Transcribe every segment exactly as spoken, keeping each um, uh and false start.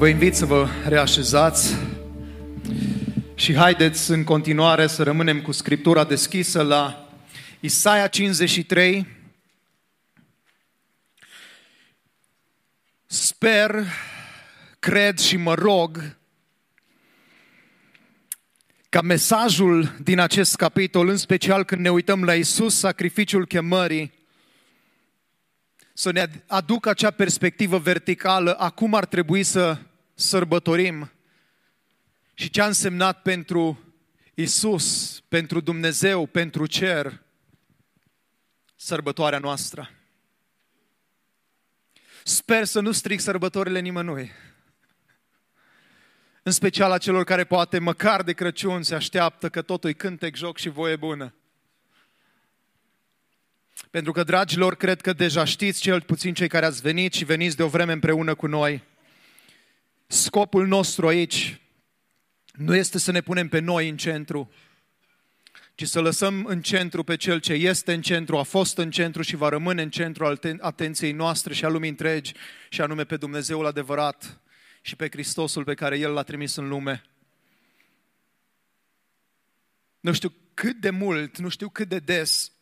Vă invit să vă reașezați și haideți în continuare să rămânem cu Scriptura deschisă la Isaia cincizeci și trei. Sper, cred și mă rog ca mesajul din acest capitol, în special când ne uităm la Iisus, sacrificiul chemării, să ne aducă acea perspectivă verticală a cum ar trebui să sărbătorim și ce a însemnat pentru Iisus, pentru Dumnezeu, pentru cer, sărbătoarea noastră. Sper să nu stric sărbătorile nimănui, în special a celor care poate măcar de Crăciun se așteaptă că totul-i cântec, joc și voie bună. Pentru că, dragilor, cred că deja știți, cel puțin cei care ați venit și veniți de o vreme împreună cu noi, scopul nostru aici nu este să ne punem pe noi în centru, ci să lăsăm în centru pe Cel ce este în centru, a fost în centru și va rămâne în centru al atenției noastre și a lumii întregi, și anume pe Dumnezeul adevărat și pe Hristosul pe care El l-a trimis în lume. Nu știu cât de mult, nu știu cât de des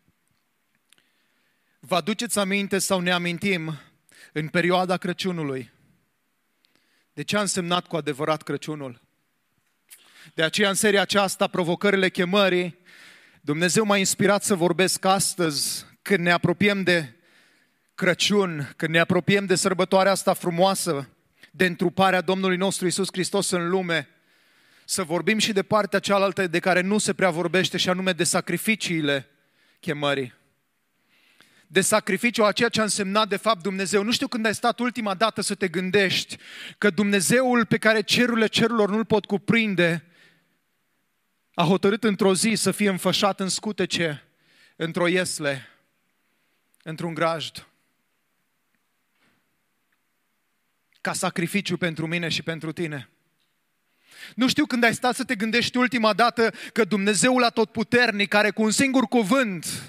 vă aduceți aminte sau ne amintim în perioada Crăciunului de ce a însemnat cu adevărat Crăciunul. De aceea, în seria aceasta, Provocările chemării, Dumnezeu m-a inspirat să vorbesc astăzi, când ne apropiem de Crăciun, când ne apropiem de sărbătoarea asta frumoasă, de întruparea Domnului nostru Iisus Hristos în lume, să vorbim și de partea cealaltă de care nu se prea vorbește, și anume de sacrificiile chemării. De sacrificiu a ceea ce a însemnat de fapt Dumnezeu. Nu știu când ai stat ultima dată să te gândești că Dumnezeul pe care cerurile cerurilor nu-l pot cuprinde a hotărât într-o zi să fie înfășat în scutece, într-o iesle, într-un grajd, ca sacrificiu pentru mine și pentru tine. Nu știu când ai stat să te gândești ultima dată că Dumnezeul Atotputernic, care cu un singur cuvânt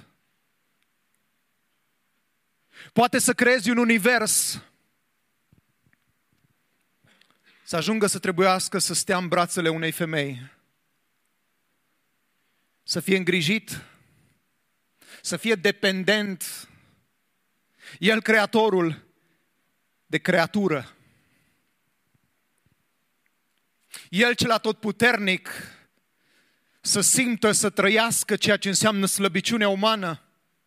poate să creezi un univers, să ajungă să trebuiască să stea în brațele unei femei, să fie îngrijit, să fie dependent, El, Creatorul, de creatură. El, cel atotputernic, să simtă, să trăiască ceea ce înseamnă slăbiciunea umană.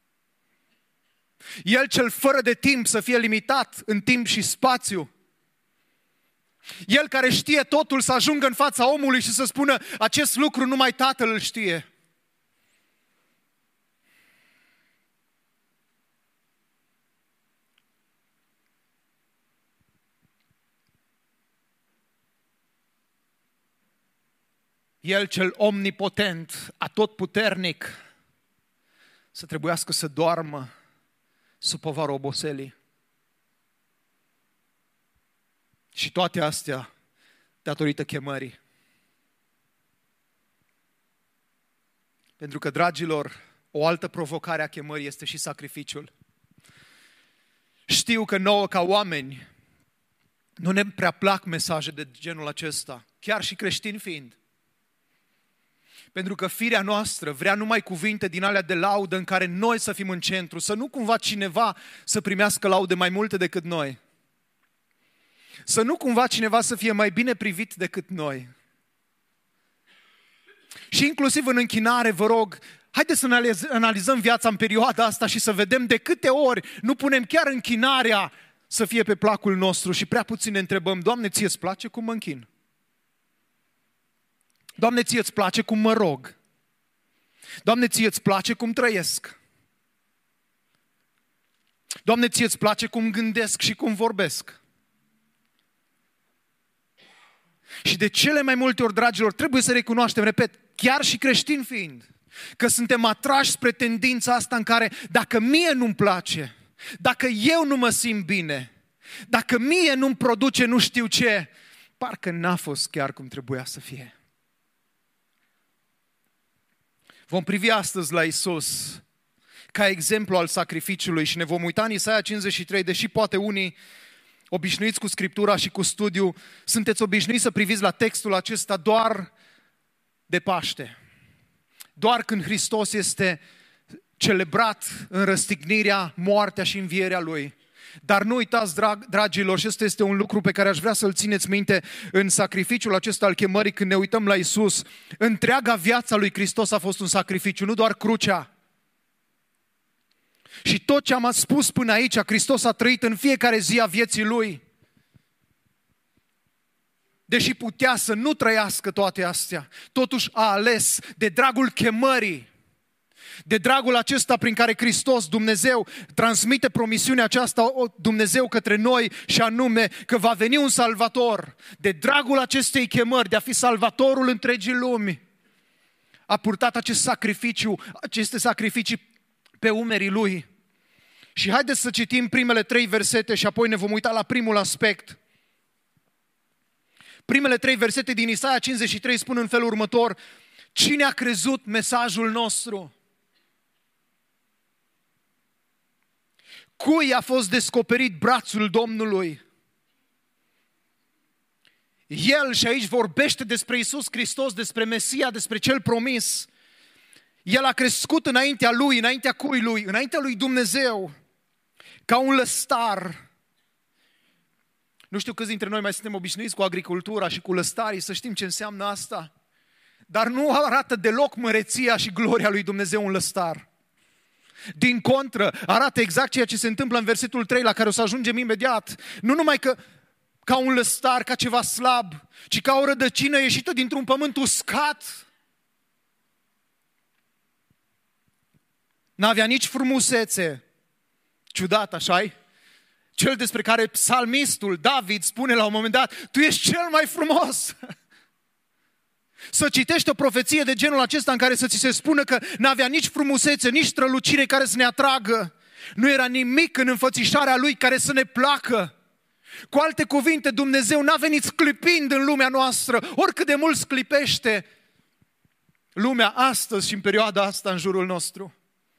El, cel fără de timp, să fie limitat în timp și spațiu. El, care știe totul, să ajungă în fața omului și să spună: acest lucru numai Tatăl îl știe. El, cel omnipotent, atotputernic, să trebuiască să doarmă sub povara oboselii. Și toate astea datorită chemării. Pentru că, dragilor, o altă provocare a chemării este și sacrificiul. Știu că nouă, ca oameni, nu ne prea plac mesaje de genul acesta, chiar și creștini fiind. Pentru că firea noastră vrea numai cuvinte din alea de laudă în care noi să fim în centru, să nu cumva cineva să primească laude mai multe decât noi. Să nu cumva cineva să fie mai bine privit decât noi. Și inclusiv în închinare, vă rog, haideți să analizăm viața în perioada asta și să vedem de câte ori nu punem chiar închinarea să fie pe placul nostru și prea puțin ne întrebăm: Doamne, ție îți place cum mă închin? Doamne, ție îți place cum mă rog? Doamne, ție îți place cum trăiesc? Doamne, ție îți place cum gândesc și cum vorbesc? Și de cele mai multe ori, dragilor, trebuie să recunoaștem, repet, chiar și creștini fiind, că suntem atrași spre tendința asta în care dacă mie nu-mi place, dacă eu nu mă simt bine, dacă mie nu-mi produce nu știu ce, parcă n-a fost chiar cum trebuia să fie. Vom privi astăzi la Iisus ca exemplu al sacrificiului și ne vom uita în Isaia cincizeci și trei, deși poate unii obișnuiți cu Scriptura și cu studiu, sunteți obișnuiți să priviți la textul acesta doar de Paște. Doar când Hristos este celebrat în răstignirea, moartea și învierea Lui. Dar nu uitați, drag, dragilor, și ăsta este un lucru pe care aș vrea să-l țineți minte în sacrificiul acesta al chemării, când ne uităm la Iisus. Întreaga viața lui Hristos a fost un sacrificiu, nu doar crucea. Și tot ce am spus până aici, Hristos a trăit în fiecare zi a vieții Lui. Deși putea să nu trăiască toate astea, totuși a ales de dragul chemării, de dragul acesta prin care Hristos, Dumnezeu, transmite promisiunea aceasta Dumnezeu către noi, și anume că va veni un salvator. De dragul acestei chemări, de a fi salvatorul întregii lumi, a purtat acest sacrificiu, aceste sacrificii pe umerii Lui. Și haideți să citim primele trei versete și apoi ne vom uita la primul aspect. Primele trei versete din Isaia cincizeci și trei spun în felul următor: cine a crezut mesajul nostru? Cui a fost descoperit brațul Domnului? El, și aici vorbește despre Iisus Hristos, despre Mesia, despre cel promis. El a crescut înaintea Lui, înaintea cui Lui? Înaintea Lui Dumnezeu, ca un lăstar. Nu știu câți dintre noi mai suntem obișnuiți cu agricultura și cu lăstarii, să știm ce înseamnă asta. Dar nu arată deloc măreția și gloria lui Dumnezeu un lăstar. Din contră, arată exact ceea ce se întâmplă în versetul trei, la care o să ajungem imediat. Nu numai că ca un lăstar, ca ceva slab, ci ca o rădăcină ieșită dintr-un pământ uscat. N-avea nici frumusețe. Ciudat, așa-i? Cel despre care psalmistul David spune la un moment dat: tu ești cel mai frumos. Să citești o profeție de genul acesta în care să ți se spună că n-avea nici frumusețe, nici strălucire care să ne atragă. Nu era nimic în înfățișarea Lui care să ne placă. Cu alte cuvinte, Dumnezeu n-a venit sclipind în lumea noastră, oricât de mult sclipește lumea astăzi și în perioada asta în jurul nostru.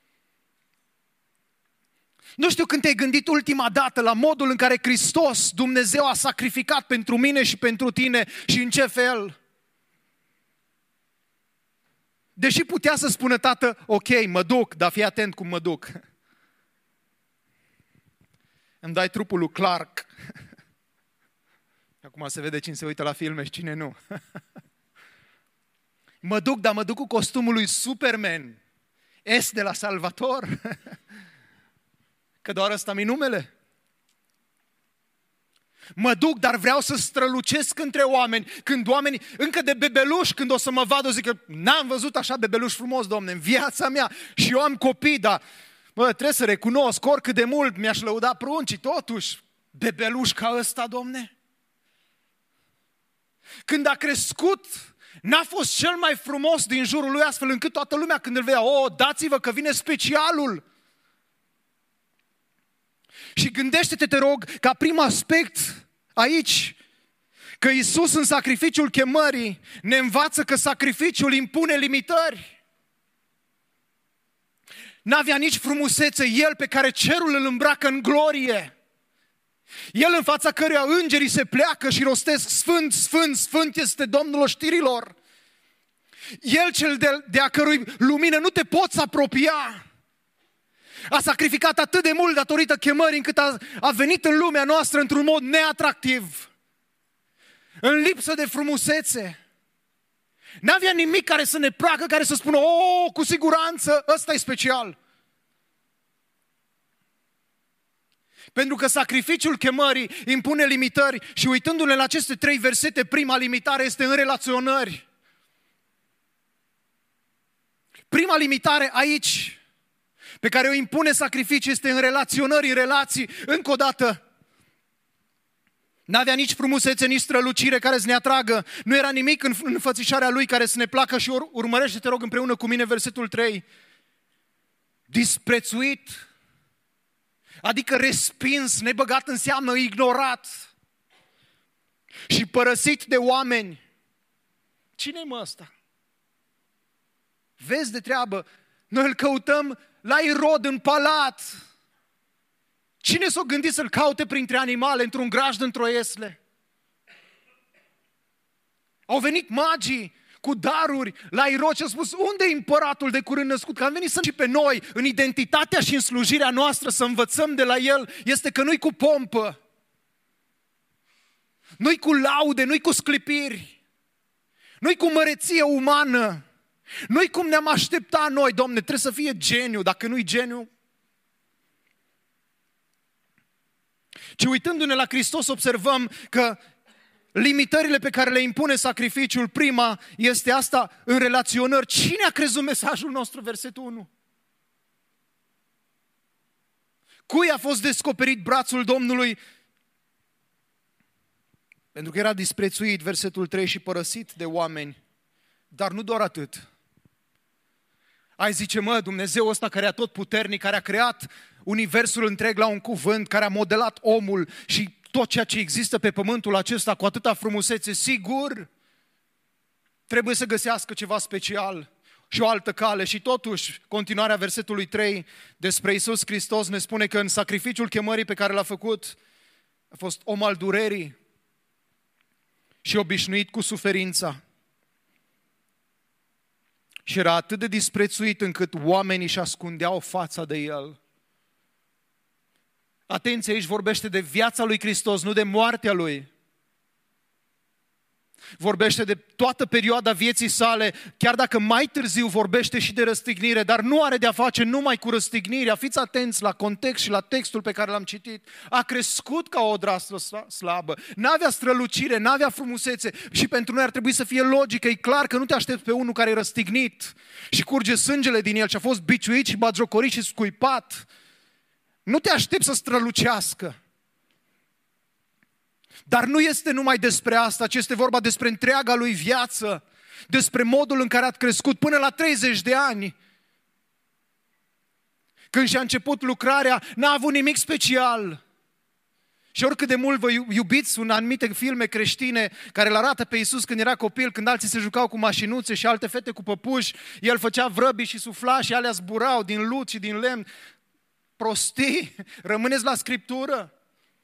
Nu știu când te-ai gândit ultima dată la modul în care Hristos, Dumnezeu, a sacrificat pentru mine și pentru tine și în ce fel. Deși putea să spună: tată, ok, mă duc, dar fii atent cum mă duc. Îmi dai trupul lui Clark. Acum se vede cine se uită la filme și cine nu. Mă duc, dar mă duc cu costumul lui Superman. S de la Salvator. Că doar ăsta mi numele. Mă duc, dar vreau să strălucesc între oameni. Când oamenii, încă de bebeluș, când o să mă vadă, o zic că n-am văzut așa bebeluș frumos, Doamne, în viața mea. Și eu am copii, dar bă, trebuie să recunosc, oricât de mult mi-aș lăuda pruncii, totuși, bebeluș ca ăsta, Doamne. Când a crescut, n-a fost cel mai frumos din jurul lui, astfel încât toată lumea când îl vedea: o, dați-vă că vine specialul. Și gândește-te, te rog, ca prim aspect aici, că Iisus în sacrificiul chemării ne învață că sacrificiul impune limitări. N-avea nici frumusețe El pe care cerul îl îmbracă în glorie. El în fața căruia îngerii se pleacă și rostesc: Sfânt, Sfânt, Sfânt este Domnul oștirilor. El cel de, de a cărui lumină nu te poți apropia. A sacrificat atât de mult datorită chemării încât a, a venit în lumea noastră într-un mod neatractiv, în lipsă de frumusețe. N-avea nimic care să ne placă, care să spună: o, cu siguranță, ăsta e special. Pentru că sacrificiul chemării impune limitări și uitându-ne la aceste trei versete, prima limitare este în relaționări. Prima limitare aici pe care o impune sacrificiul este în relaționări, în relații. Încă o dată, n-avea nici frumusețe, nici strălucire care să ne atragă. Nu era nimic în înfățișarea Lui care să ne placă. Și ur- urmărește, te rog, împreună cu mine versetul trei. Disprețuit, adică respins, nebăgat înseamnă ignorat și părăsit de oameni. Cine-i mă ăsta? Vezi de treabă, noi îl căutăm la Irod în palat. Cine s-a gândit să-L caute printre animale, într-un grajd, într-o iesle? Au venit magii cu daruri la Irod și au spus, unde e împăratul de curând născut? Că am venit să și pe noi, în identitatea și în slujirea noastră, să învățăm de la El, este că nu-i cu pompă, nu-i cu laude, nu-i cu sclipiri, nu-i cu măreție umană, nu-i cum ne-am aștepta noi, Doamne, trebuie să fie geniu, dacă nu-i geniu. Ci uitându-ne la Hristos observăm că limitările pe care le impune sacrificiul, prima este asta în relaționări. Cine a crezut mesajul nostru, versetul unu? Cui a fost descoperit brațul Domnului? Pentru că era disprețuit, versetul trei, și părăsit de oameni. Dar nu doar atât. Ai zice, mă, Dumnezeu ăsta care e tot puternic, care a creat universul întreg la un cuvânt, care a modelat omul și tot ceea ce există pe pământul acesta cu atâta frumusețe, sigur, trebuie să găsească ceva special și o altă cale. Și totuși, continuarea versetului trei despre Iisus Hristos ne spune că în sacrificiul chemării pe care l-a făcut a fost om al durerii și obișnuit cu suferința. Și era atât de disprețuit încât oamenii își ascundeau fața de El. Atenție, aici vorbește de viața lui Hristos, nu de moartea Lui. Vorbește de toată perioada vieții sale, chiar dacă mai târziu vorbește și de răstignire, dar nu are de-a face numai cu răstignirea. Fiți atenți la context și la textul pe care l-am citit. A crescut ca o odraslă slabă, n-avea strălucire, n-avea frumusețe și pentru noi ar trebui să fie logică. E clar că nu te aștepți pe unul care e răstignit și curge sângele din el și a fost biciuit și batjocorit și scuipat. Nu te aștepți să strălucească. Dar nu este numai despre asta, ci este vorba despre întreaga lui viață, despre modul în care a crescut până la treizeci de ani. Când și-a început lucrarea, n-a avut nimic special. Și oricât de mult vă iubiți în anumite filme creștine care îl arată pe Iisus când era copil, când alții se jucau cu mașinuțe și alte fete cu păpuși, el făcea vrăbii și sufla și alea zburau din lut și din lemn. Prostii, rămâneți la Scriptură.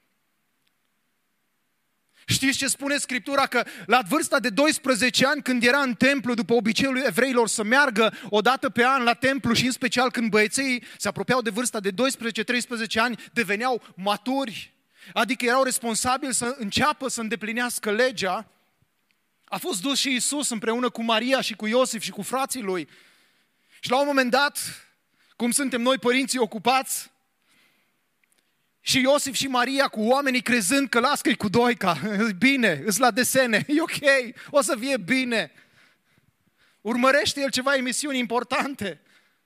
Știți ce spune Scriptura? Că la vârsta de doisprezece ani, când era în templu, după obiceiul evreilor să meargă o dată pe an la templu și în special când băieței se apropiau de vârsta de doisprezece treisprezece ani, deveneau maturi, adică erau responsabili să înceapă să îndeplinească legea, a fost dus și Iisus împreună cu Maria și cu Iosif și cu frații lui. Și la un moment dat, cum suntem noi părinții ocupați, și Iosif și Maria cu oamenii crezând că las că-i cu doica, bine, îs la desene, e ok, o să fie bine. Urmărește el ceva emisiuni importante.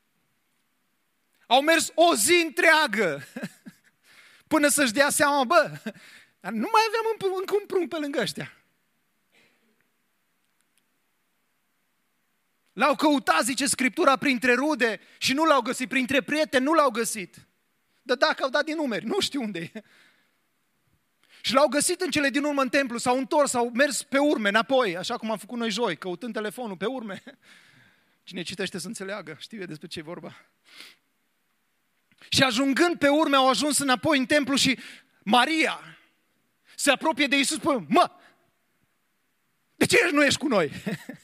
Au mers o zi întreagă până să-și dea seama, bă, dar nu mai aveam încă un prunc pe lângă ăștia. L-au căutat, zice Scriptura, printre rude și nu l-au găsit, printre prieteni nu l-au găsit. Dar dacă au dat din numeri, nu știu unde e. Și l-au găsit în cele din urmă în templu, s-au întors, s-au mers pe urme, înapoi, așa cum am făcut noi joi, căutând telefonul pe urme. Cine citește să înțeleagă, știe despre ce e vorba. Și ajungând pe urme, au ajuns înapoi în templu și Maria se apropie de Iisus, spune, mă, de ce nu ești cu noi?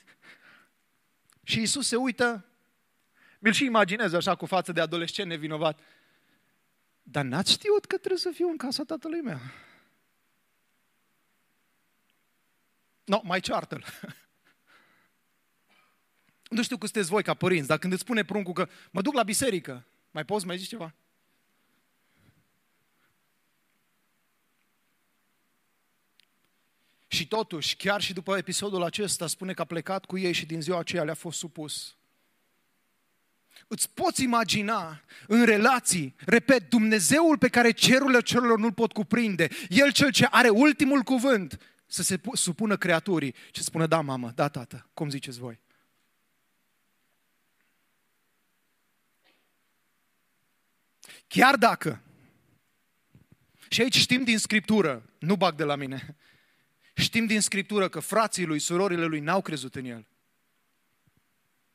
Și Iisus se uită, mi-l și imaginez așa cu față de adolescent nevinovat. Dar n-ați știut că trebuie să fiu în casa tatălui meu? No, mai ceartă-l. Nu știu cum sunteți voi ca părinți, dar când îți spune pruncul că mă duc la biserică, mai poți mai zici ceva? Și totuși, chiar și după episodul acesta, spune că a plecat cu ei și din ziua aceea le-a fost supus. Îți poți imagina în relații, repet, Dumnezeul pe care cerurile cerurilor nu-l pot cuprinde, El cel ce are ultimul cuvânt, să se supună creaturii și să spună, da mamă, da tată, cum ziceți voi? Chiar dacă, și aici știm din Scriptură, nu bag de la mine, știm din Scriptură că frații lui, surorile lui n-au crezut în El.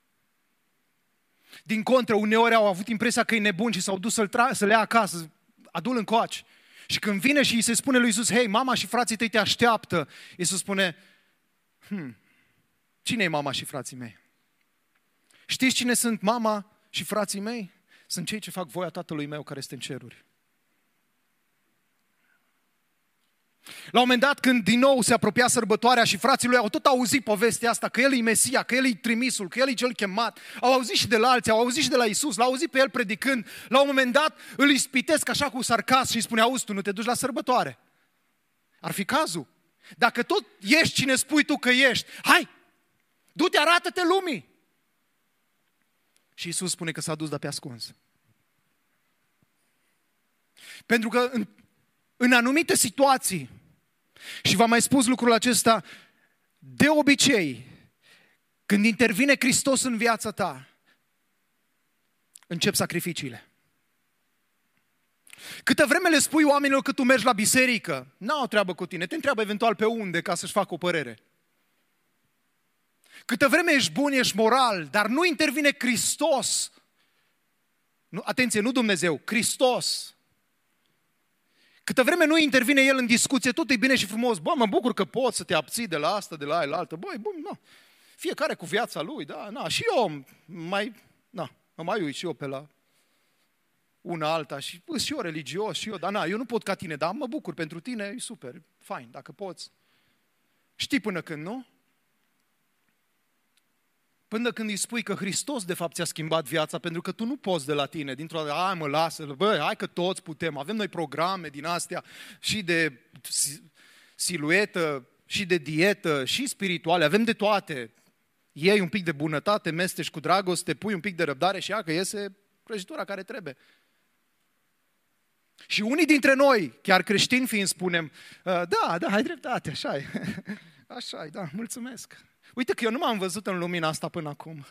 Din contră, uneori au avut impresia că e nebun și s-au dus să-l tra- să le ia acasă. adu-l încoace. Și când vine și îi se spune lui Iisus, hei, mama și frații tăi te așteaptă, Iisus spune, hmm, cine e mama și frații mei? Știți cine sunt mama și frații mei? Sunt cei ce fac voia Tatălui meu care este în ceruri. La un moment dat, când din nou se apropia sărbătoarea și frații lui au tot auzit povestea asta, că el e Mesia, că el e trimisul, că el e cel chemat, au auzit și de la alții, au auzit și de la Iisus, l-au auzit pe el predicând, la un moment dat îl ispitesc așa cu sarcasm și îi spune, auzi, tu nu te duci la sărbătoare. Ar fi cazul. Dacă tot ești cine spui tu că ești, hai, du-te, arată-te lumii. Și Iisus spune că s-a dus, dar pe ascuns. Pentru că în, în anumite situații, și v-am mai spus lucrul acesta, de obicei, când intervine Hristos în viața ta, încep sacrificiile. Câtă vreme le spui oamenilor că tu mergi la biserică, n-au treabă cu tine, te întreabă eventual pe unde ca să-și facă o părere. Câtă vreme ești bun, ești moral, dar nu intervine Hristos. Nu, atenție, nu Dumnezeu, Hristos. Câtă vreme nu intervine El în discuție, tot e bine și frumos. Bă, mă bucur că poți să te abții de la asta, de la aia, la altă. Băi, bun, nu. Fiecare cu viața lui, da, na. Și eu mai, na, mă mai uit și eu pe la una alta și bă, și eu religios și eu, dar na, eu nu pot ca tine, dar mă bucur pentru tine, e super, fain, dacă poți. Știi până când, nu? Până când îi spui că Hristos de fapt ți-a schimbat viața, pentru că tu nu poți de la tine, dintr-o dată, hai mă, lasă, bă, hai că toți putem, avem noi programe din astea și de siluetă, și de dietă, și spirituale, avem de toate. Iei un pic de bunătate, mestești cu dragoste, pui un pic de răbdare și ia că iese prăjitura care trebuie. Și unii dintre noi, chiar creștini fiind, spunem, da, da, ai dreptate, așa-i, așa-i, da, mulțumesc. Uite că eu nu m-am văzut în lumina asta până acum.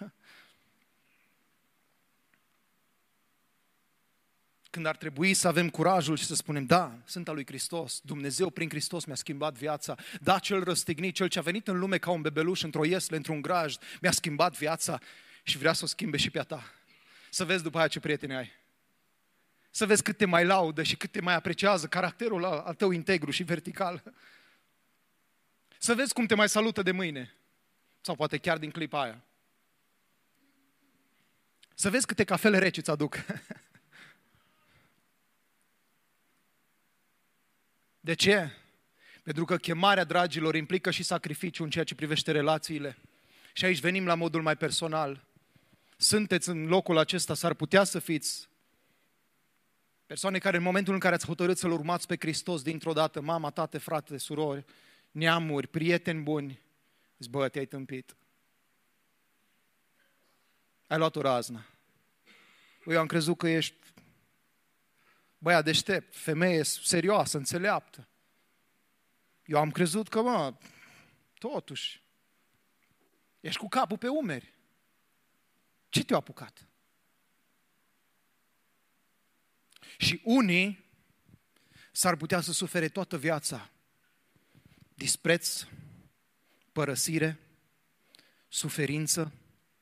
Când ar trebui să avem curajul și să spunem, da, sunt al lui Hristos, Dumnezeu prin Hristos mi-a schimbat viața, da, cel răstignit, cel ce a venit în lume ca un bebeluș într-o iesle, într-un grajd, mi-a schimbat viața și vrea să o schimbe și pe a ta. Să vezi după aia ce prieteni ai. Să vezi cât te mai laudă și cât te mai apreciază caracterul al tău integru și vertical. Să vezi cum te mai salută de mâine. Sau poate chiar din clipa aia. Să vezi câte cafele reci îți aduc. De ce? Pentru că chemarea, dragilor, implică și sacrificiu în ceea ce privește relațiile. Și aici venim la modul mai personal. Sunteți în locul acesta, s-ar putea să fiți persoane care în momentul în care ați hotărât să-L urmați pe Hristos dintr-o dată, mama, tate, frate, surori, neamuri, prieteni buni, zici, bă, te-ai tâmpit. Ai luat o raznă. Eu am crezut că ești băiat deștept, femeie serioasă, înțeleaptă. Eu am crezut că, mă, totuși, ești cu capul pe umeri. Ce te-a apucat? Și unii s-ar putea să sufere toată viața dispreț, părăsire, suferință,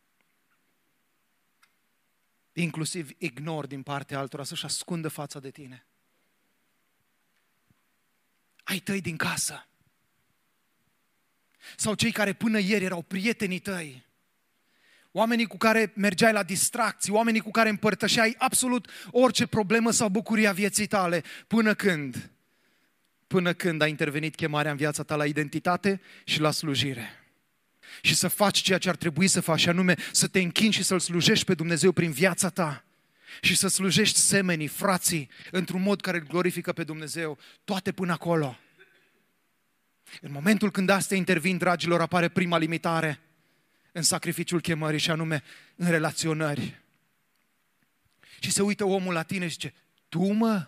inclusiv ignor din partea altora, să-și ascundă fața de tine. Ai tăi din casă. Sau cei care până ieri erau prietenii tăi. Oamenii cu care mergeai la distracții, oamenii cu care împărtășeai absolut orice problemă sau bucurie a vieții tale. Până când? Până când a intervenit chemarea în viața ta la identitate și la slujire. Și să faci ceea ce ar trebui să faci, și anume să te închini și să-L slujești pe Dumnezeu prin viața ta. Și să slujești semenii, frații, într-un mod care îl glorifică pe Dumnezeu, toate până acolo. În momentul când astea intervin, dragilor, apare prima limitare în sacrificiul chemării, și anume în relaționări. Și se uită omul la tine și zice, tu mă?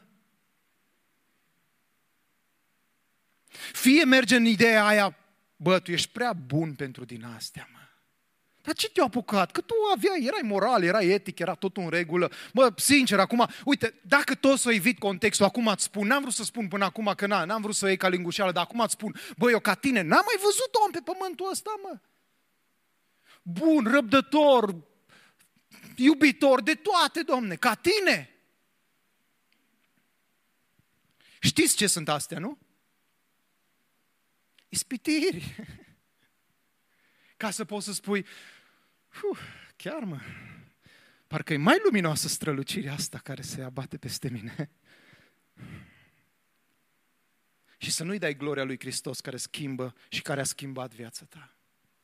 Fie merge în ideea aia, bă, tu ești prea bun pentru din astea, mă. Dar ce te-a apucat? Că tu aveai, erai moral, erai etic, era totul în regulă. Mă, sincer, acum, uite, dacă tot să evit contextul, acum îți spun, n-am vrut să spun până acum că na, n-am vrut să o iei ca lingușeală, dar acum îți spun, bă, eu ca tine n-am mai văzut om pe pământul ăsta, mă. Bun, răbdător, iubitor, de toate, Domne, ca tine. Știți ce sunt astea, nu? Ispitiri. Ca să poți să spui, chiar mă, parcă e mai luminoasă strălucirea asta care se abate peste mine. Și să nu-i dai gloria lui Hristos care schimbă și care a schimbat viața ta.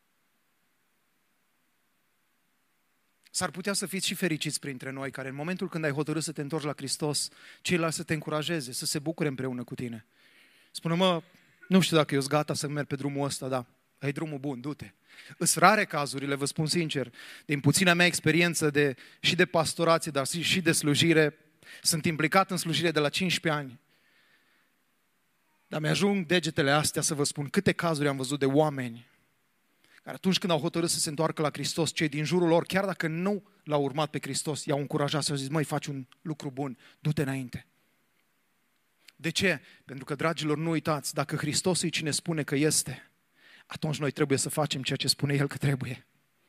S-ar putea să fiți și fericiți printre noi, care în momentul când ai hotărât să te întorci la Hristos, ceilalți să te încurajeze, să se bucure împreună cu tine. Spune, mă, nu știu dacă eu sunt gata să merg pe drumul ăsta, dar ai drumul bun, du-te. Îs rare cazurile, vă spun sincer, din puțina mea experiență de, și de pastorație, dar și de slujire. Sunt implicat în slujire de la cincisprezece ani. Dar mi-ajung degetele astea să vă spun câte cazuri am văzut de oameni care atunci când au hotărât să se întoarcă la Hristos, cei din jurul lor, chiar dacă nu l-au urmat pe Hristos, i-au încurajat să zic, măi, faci un lucru bun, du-te înainte. De ce? Pentru că, dragilor, nu uitați, dacă Hristos e cine spune că este, atunci noi trebuie să facem ceea ce spune El că trebuie.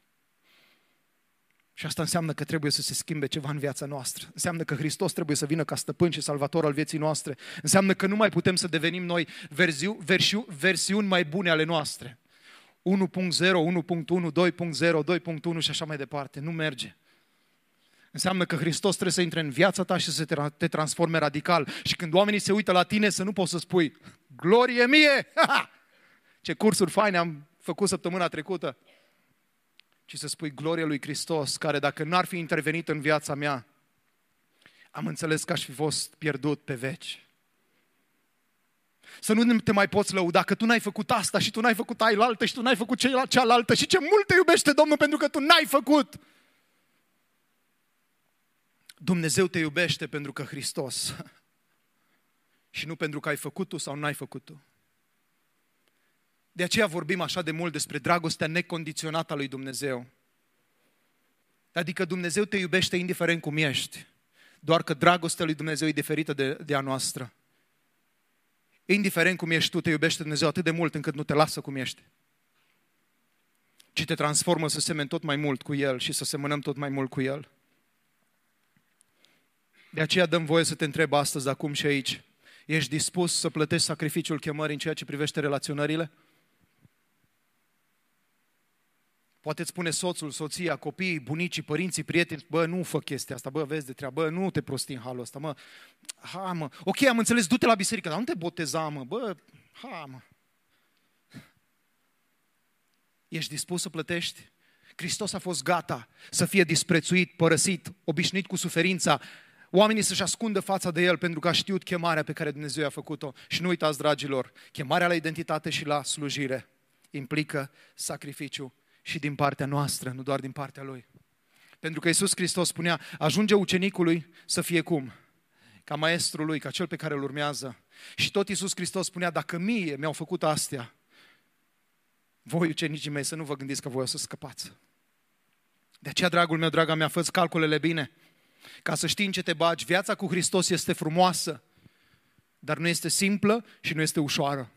Și asta înseamnă că trebuie să se schimbe ceva în viața noastră. Înseamnă că Hristos trebuie să vină ca stăpân și salvator al vieții noastre. Înseamnă că nu mai putem să devenim noi verziu, versiu, versiuni mai bune ale noastre. unu punct zero, unu punct unu, doi punct zero, doi punct unu și așa mai departe. Nu merge. Înseamnă că Hristos trebuie să intre în viața ta și să te transforme radical. Și când oamenii se uită la tine, să nu poți să spui, glorie mie! Ce cursuri faine am făcut săptămâna trecută! Ci să spui gloria lui Hristos, care dacă n-ar fi intervenit în viața mea, am înțeles că aș fi fost pierdut pe veci. Să nu te mai poți lăuda că tu n-ai făcut asta și tu n-ai făcut ailaltă și tu n-ai făcut cealaltă și ce mult te iubește Domnul pentru că tu n-ai făcut. Dumnezeu te iubește pentru că Hristos și nu pentru că ai făcut tu sau n-ai făcut tu. De aceea vorbim așa de mult despre dragostea necondiționată a lui Dumnezeu. Adică Dumnezeu te iubește indiferent cum ești, doar că dragostea lui Dumnezeu e diferită de, de a noastră. Indiferent cum ești tu, te iubește Dumnezeu atât de mult încât nu te lasă cum ești, ci te transformă să semeni tot mai mult cu El și să semănăm tot mai mult cu El. De aceea dăm voie să te întreb astăzi, acum și aici, ești dispus să plătești sacrificiul chemării în ceea ce privește relaționările? Poate îți spune soțul, soția, copiii, bunicii, părinții, prieteni, bă, nu fă chestia asta, bă, vezi de treabă, bă, nu te prosti în halul ăsta, mă, ha, mă, ok, am înțeles, du-te la biserică, dar nu te boteza, mă, bă, ha, mă. Ești dispus să plătești? Hristos a fost gata să fie disprețuit, părăsit, obișnuit cu suferința, oamenii să-și ascundă fața de El pentru că a știut chemarea pe care Dumnezeu i-a făcut-o. Și nu uitați, dragilor, chemarea la identitate și la slujire implică sacrificiu și din partea noastră, nu doar din partea Lui. Pentru că Iisus Hristos spunea, ajunge ucenicului să fie cum? Ca maestrul lui, ca cel pe care îl urmează. Și tot Iisus Hristos spunea, dacă mie mi-au făcut astea, voi, ucenicii mei, să nu vă gândiți că voi o să scăpați. De aceea, dragul meu, draga mea, fă-ți calculele bine, ca să știi în ce te bagi. Viața cu Hristos este frumoasă, dar nu este simplă și nu este ușoară.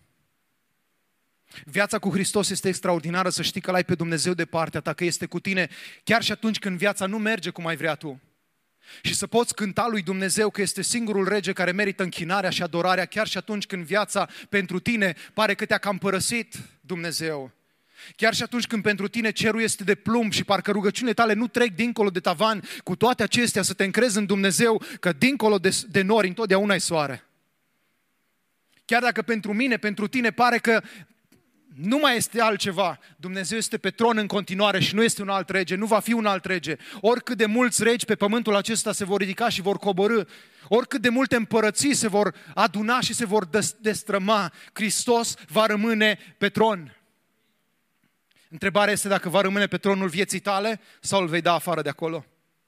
Viața cu Hristos este extraordinară, să știi că l-ai pe Dumnezeu de partea ta, că este cu tine chiar și atunci când viața nu merge cum ai vrea tu. Și să poți cânta lui Dumnezeu că este singurul rege care merită închinarea și adorarea, chiar și atunci când viața pentru tine pare că te-a cam părăsit Dumnezeu. Chiar și atunci când pentru tine cerul este de plumb și parcă rugăciunile tale nu trec dincolo de tavan, cu toate acestea să te încrezi în Dumnezeu că dincolo de, de nori întotdeauna e soare. Chiar dacă pentru mine, pentru tine pare că nu mai este altceva, Dumnezeu este pe tron în continuare și nu este un alt rege, nu va fi un alt rege. Oricât de mulți regi pe pământul acesta se vor ridica și vor coborî, oricât de multe împărății se vor aduna și se vor destrăma, Hristos va rămâne pe tron. Întrebarea este dacă va rămâne pe tronul vieții tale sau îl vei da afară de acolo.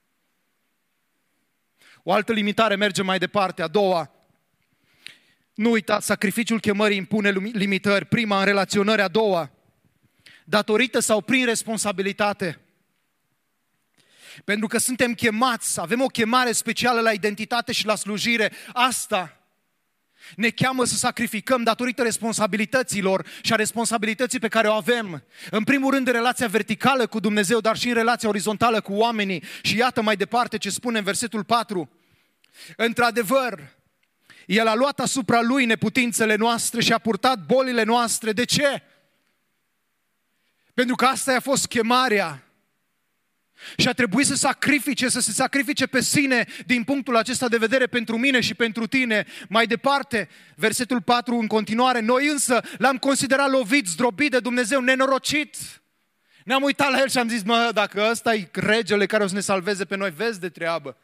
O altă limitare merge mai departe, a doua. Nu uitați, sacrificiul chemării impune limitări. Prima, în relaționări, a doua, datorită sau prin responsabilitate. Pentru că suntem chemați, avem o chemare specială la identitate și la slujire. Asta ne cheamă să sacrificăm datorită responsabilităților și a responsabilității pe care o avem. În primul rând în relația verticală cu Dumnezeu, dar și în relația orizontală cu oamenii. Și iată mai departe ce spune în versetul patru. Într-adevăr, El a luat asupra Lui neputințele noastre și a purtat bolile noastre. De ce? Pentru că asta a fost chemarea. Și a trebuit să sacrifice, să se sacrifice pe sine din punctul acesta de vedere pentru mine și pentru tine. Mai departe, versetul patru în continuare, noi însă l-am considerat lovit, zdrobit de Dumnezeu, nenorocit. Ne-am uitat la el și am zis, mă, dacă ăsta e regele care o să ne salveze pe noi, vezi de treabă.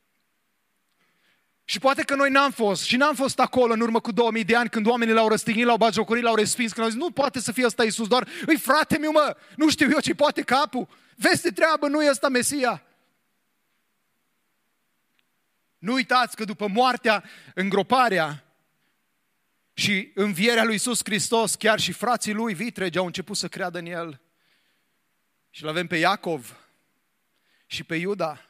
Și poate că noi n-am fost și n-am fost acolo în urmă cu două mii de ani când oamenii l-au răstignit, l-au batjocorit, l-au respins, când au zis, nu poate să fie ăsta Iisus, doar îi frate meu, mă, nu știu eu ce poate capul, vezi de treabă, nu e ăsta Mesia. Nu uitați că după moartea, îngroparea și învierea lui Iisus Hristos, chiar și frații lui vitregi au început să creadă în El. Și îl avem pe Iacov și pe Iuda,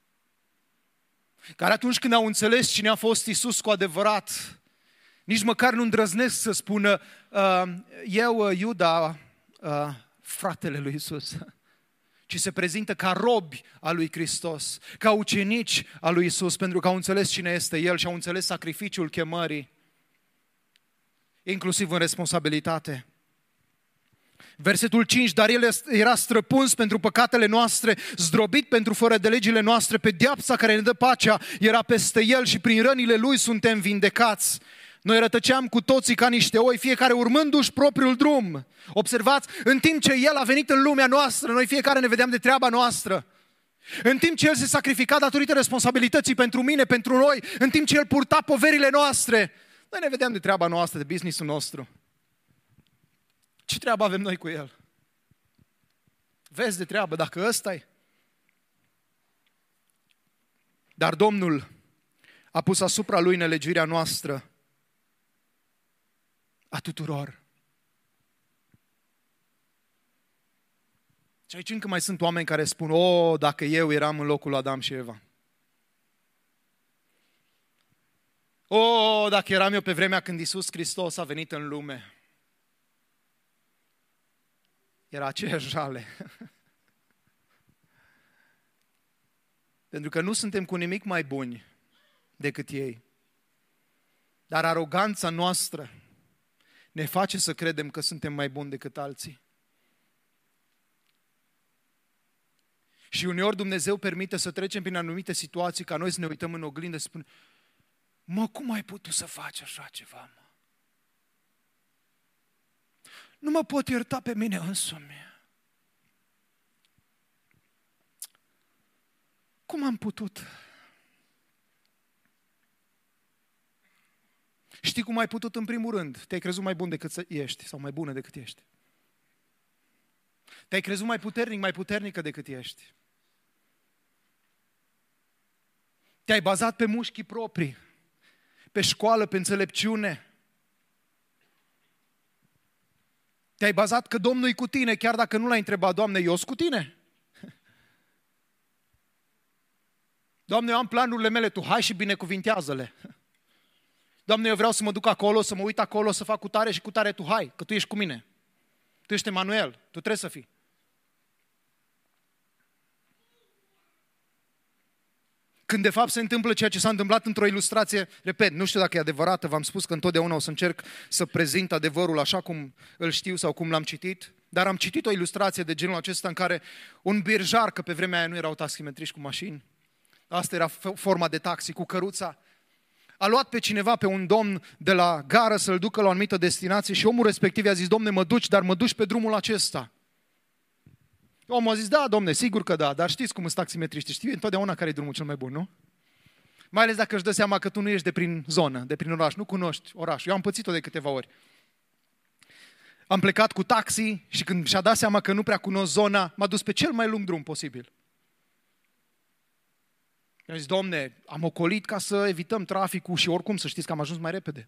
care atunci când au înțeles cine a fost Iisus cu adevărat, nici măcar nu îndrăznesc să spună, eu, Iuda, fratele lui Iisus, ci se prezintă ca robi al lui Hristos, ca ucenici al lui Iisus, pentru că au înțeles cine este El și au înțeles sacrificiul chemării, inclusiv în responsabilitate. Versetul cinci, dar El era străpuns pentru păcatele noastre, zdrobit pentru fără de legile noastre, pedeapsa care ne dă pacea era peste El și prin rănile Lui suntem vindecați. Noi rătăceam cu toții ca niște oi, fiecare urmându-și propriul drum. Observați, în timp ce El a venit în lumea noastră, noi fiecare ne vedeam de treaba noastră. În timp ce El se sacrifica datorită responsabilității pentru mine, pentru noi, în timp ce El purta poverile noastre, noi ne vedeam de treaba noastră, de business-ul nostru. Ce treabă avem noi cu El? Vezi de treabă, dacă ăsta-i. Dar Domnul a pus asupra Lui nelegiuirea noastră, a tuturor. Și aici încă mai sunt oameni care spun, o, dacă eu eram în locul lui Adam și Eva. O, dacă eram eu pe vremea când Iisus Hristos a venit în lume. Era aceeași jale. Pentru că nu suntem cu nimic mai buni decât ei. Dar aroganța noastră ne face să credem că suntem mai buni decât alții. Și uneori Dumnezeu permite să trecem prin anumite situații ca noi să ne uităm în oglindă și să spunem, mă, cum ai putut să faci așa ceva, mă? Nu mă pot ierta pe mine însumi. Cum am putut? Știi cum ai putut în primul rând? Te-ai crezut mai bun decât ești sau mai bună decât ești. Te-ai crezut mai puternic, mai puternică decât ești. Te-ai bazat pe mușchii proprii, pe școală, pe înțelepciune. Te-ai bazat că Domnul e cu tine, chiar dacă nu l-ai întrebat, Doamne, eu sunt cu tine? Doamne, eu am planurile mele, Tu hai și binecuvintează-le. Doamne, eu vreau să mă duc acolo, să mă uit acolo, să fac cu tare și cu tare, Tu hai, că Tu ești cu mine. Tu ești Emanuel, Tu trebuie să fii. Când de fapt se întâmplă ceea ce s-a întâmplat într-o ilustrație, repet, nu știu dacă e adevărată, v-am spus că întotdeauna o să încerc să prezint adevărul așa cum îl știu sau cum l-am citit, dar am citit o ilustrație de genul acesta în care un birjar, că pe vremea aia nu erau taximetriști cu mașini, asta era forma de taxi, cu căruța, a luat pe cineva, pe un domn de la gară să-l ducă la o anumită destinație și omul respectiv i-a zis, Domne, mă duci, dar mă duci pe drumul acesta. Omul a zis, da, domne, sigur că da, dar știți cum sunt taximetriști, știi întotdeauna care e drumul cel mai bun, nu? Mai ales dacă își dă seama că tu nu ești de prin zonă, de prin oraș, nu cunoști orașul. Eu am pățit-o de câteva ori. Am plecat cu taxi și când și-a dat seama că nu prea cunosc zona, m-a dus pe cel mai lung drum posibil. I-am zis, Domne, am ocolit ca să evităm traficul și oricum să știți că am ajuns mai repede.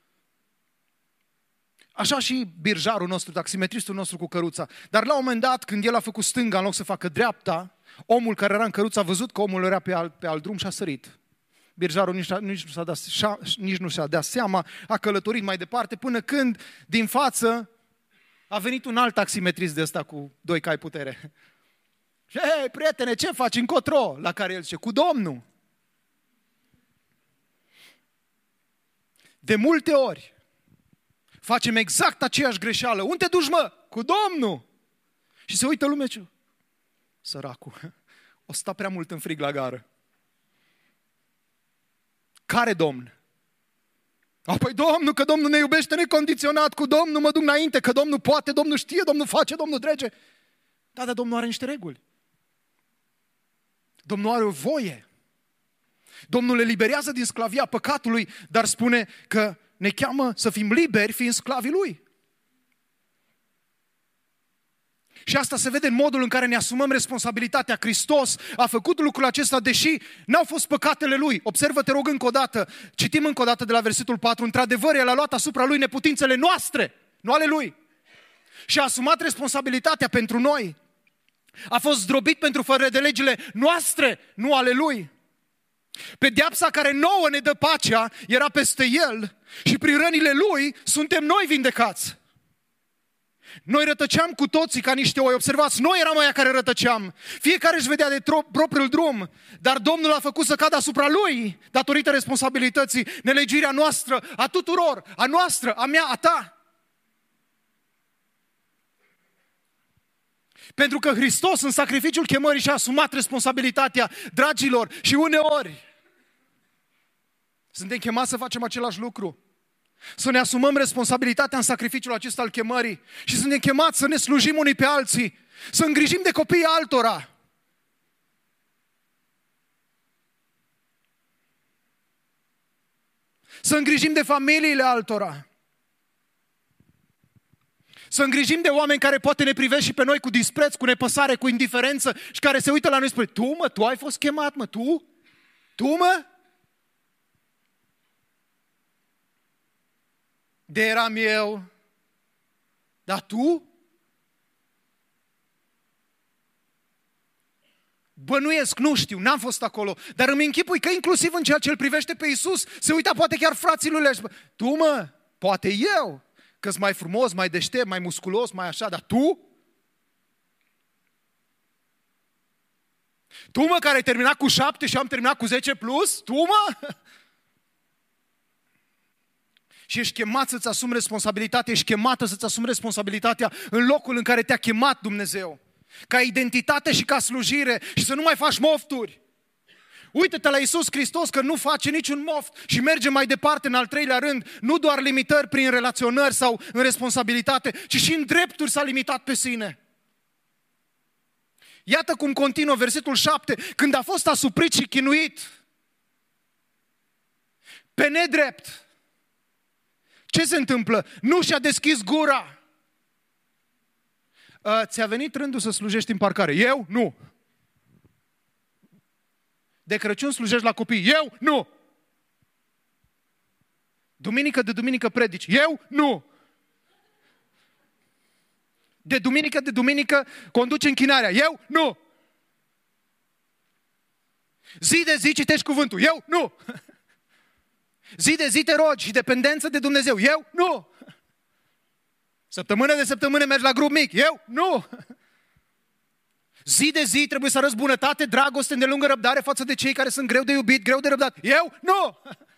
Așa și birjarul nostru, taximetristul nostru cu căruța. Dar la un moment dat, când el a făcut stânga în loc să facă dreapta, omul care era în căruță a văzut că omul era pe alt, pe alt drum și a sărit. Birjarul nici, nici, nu s-a dat, nici nu și-a dat seama, a călătorit mai departe, până când, din față, a venit un alt taximetrist de ăsta cu doi cai putere. Și, hei, prietene, ce faci încotro? La care el zice, cu Domnul. De multe ori facem exact aceeași greșeală. Unde te duci, mă? Cu Domnul! Și se uită lumea ce... Săracul, o sta prea mult în frig la gară. Care Domn? A, păi Domnul, că Domnul ne iubește necondiționat, cu Domnul mă duc înainte, că Domnul poate, Domnul știe, Domnul face, Domnul drege. Da, dar Domnul are niște reguli. Domnul are o voie. Domnul le liberează din sclavia păcatului, dar spune că ne cheamă să fim liberi fiind sclavii Lui. Și asta se vede în modul în care ne asumăm responsabilitatea. Hristos a făcut lucrul acesta, deși n-au fost păcatele Lui. Observă, te rog, încă o dată, citim încă o dată de la versetul patru, într-adevăr, El a luat asupra Lui neputințele noastre, nu ale Lui. Și a asumat responsabilitatea pentru noi. A fost zdrobit pentru fără de legile noastre, nu ale Lui. Pedeapsa care nouă ne dă pacea era peste El și prin rănile Lui suntem noi vindecați. Noi rătăceam cu toții ca niște oi. Observați, noi eram aia care rătăceam. Fiecare își vedea de tro- propriul drum, dar Domnul a făcut să cadă asupra Lui, datorită responsabilității, nelegiuirea noastră, a tuturor, a noastră, a mea, a ta. Pentru că Hristos în sacrificiul chemării și-a asumat responsabilitatea, dragilor, și uneori suntem chemați să facem același lucru. Să ne asumăm responsabilitatea în sacrificiul acesta al chemării și să ne chemați să ne slujim unii pe alții, să îngrijim de copiii altora. Să îngrijim de familiile altora. Să îngrijim de oameni care poate ne privesc și pe noi cu dispreț, cu nepăsare, cu indiferență și care se uită la noi și spune, tu mă, tu ai fost chemat, mă, tu? Tu mă? De eram eu, dar tu? Bănuiesc, nu știu, n-am fost acolo, dar îmi închipui că inclusiv în ceea ce îl privește pe Iisus, se uita poate chiar frații lui, și tu mă, poate eu, că-s mai frumos, mai deștept, mai musculos, mai așa, dar tu? Tu mă, care ai terminat cu șapte și am terminat cu zece plus? Tu mă? Și ești chemat să-ți asumi responsabilitatea, ești chemată să-ți asumi responsabilitatea în locul în care te-a chemat Dumnezeu. Ca identitate și ca slujire și să nu mai faci mofturi. Uită-te la Iisus Hristos că nu face niciun moft și merge mai departe în al treilea rând, nu doar limitări prin relaționări sau în responsabilitate, ci și în drepturi s-a limitat pe sine. Iată cum continuă versetul șapte, când a fost asuprit și chinuit pe nedrept. Ce se întâmplă? Nu și-a deschis gura. Uh, ți-a venit rândul să slujești în parcare. Eu? Nu. De Crăciun slujești la copii. Eu? Nu. Duminică de duminică predici. Eu? Nu. De duminică de duminică conduci închinarea. Eu? Nu. Zi de zi citești cuvântul. Eu? Nu. Zi de zi te rogi și dependență de Dumnezeu. Eu? Nu. Săptămână de săptămână mergi la grup mic. Eu? Nu. Zi de zi trebuie să arăți bunătate, dragoste, îndelungă răbdare față de cei care sunt greu de iubit, greu de răbdat. Eu? Nu.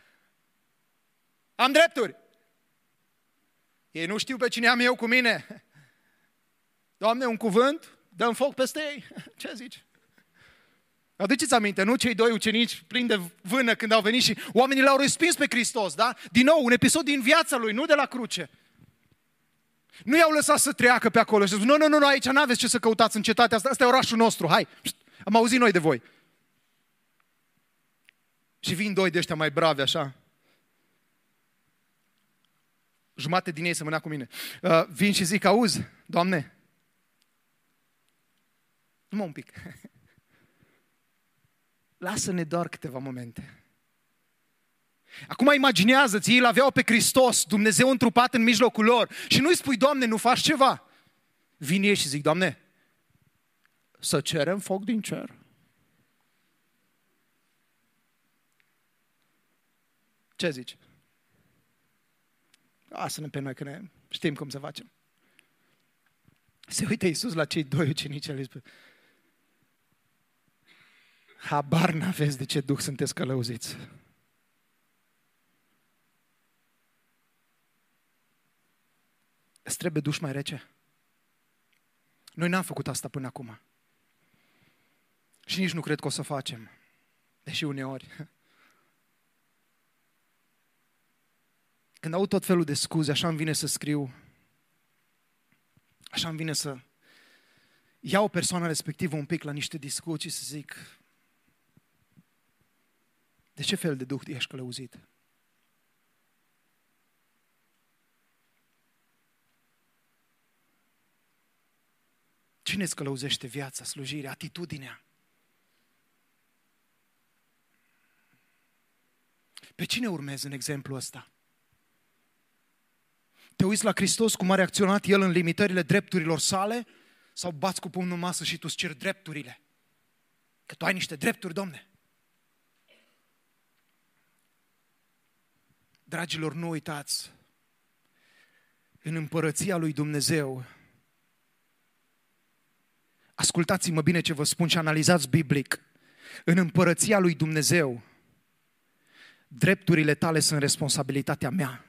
Am drepturi. Ei nu știu pe cine am eu cu mine. Doamne, un cuvânt, dăm foc peste ei. Ce zici? Aduceți aminte, nu? Cei doi ucenici plini de vână când au venit și oamenii l-au respins pe Hristos, da? Din nou, un episod din viața lui, nu de la cruce. Nu i-au lăsat să treacă pe acolo și au zis, nu, nu, nu, aici n-aveți ce să căutați în cetatea asta, asta e orașul nostru, hai, am auzit noi de voi. Și vin doi de ăștia mai bravi, așa. Jumate din ei semăna cu mine. Uh, vin și zic, auzi, Doamne, numai un pic. Lasă-ne doar câteva momente. Acum imaginează-ți, ei l-aveau pe Hristos, Dumnezeu întrupat în mijlocul lor și nu-i spui, Doamne, nu faci ceva. Vin ei și zic, Doamne, să cerem foc din cer. Ce zici? Lasă-ne pe noi că ne știm cum să facem. Se uită Iisus la cei doi ucenici, le spune, habar n-aveți de ce duh sunteți călăuziți. Îți trebuie duș mai rece? Noi n-am făcut asta până acum. Și nici nu cred că o să facem. Deși uneori. Când aud tot felul de scuze, așa îmi vine să scriu, așa îmi vine să iau persoana respectivă un pic la niște discuții și să zic, de ce fel de duh ești călăuzit? Cine îți călăuzește viața, slujirea, atitudinea? Pe cine urmezi în exemplul ăsta? Te uiți la Hristos cum a reacționat El în limitările drepturilor sale sau bați cu pumnul în masă și tu îți ceri drepturile? Că tu ai niște drepturi, Domne. Dragilor, nu uitați, în împărăția lui Dumnezeu, ascultați-mă bine ce vă spun și analizați biblic, în împărăția lui Dumnezeu, drepturile tale sunt responsabilitatea mea.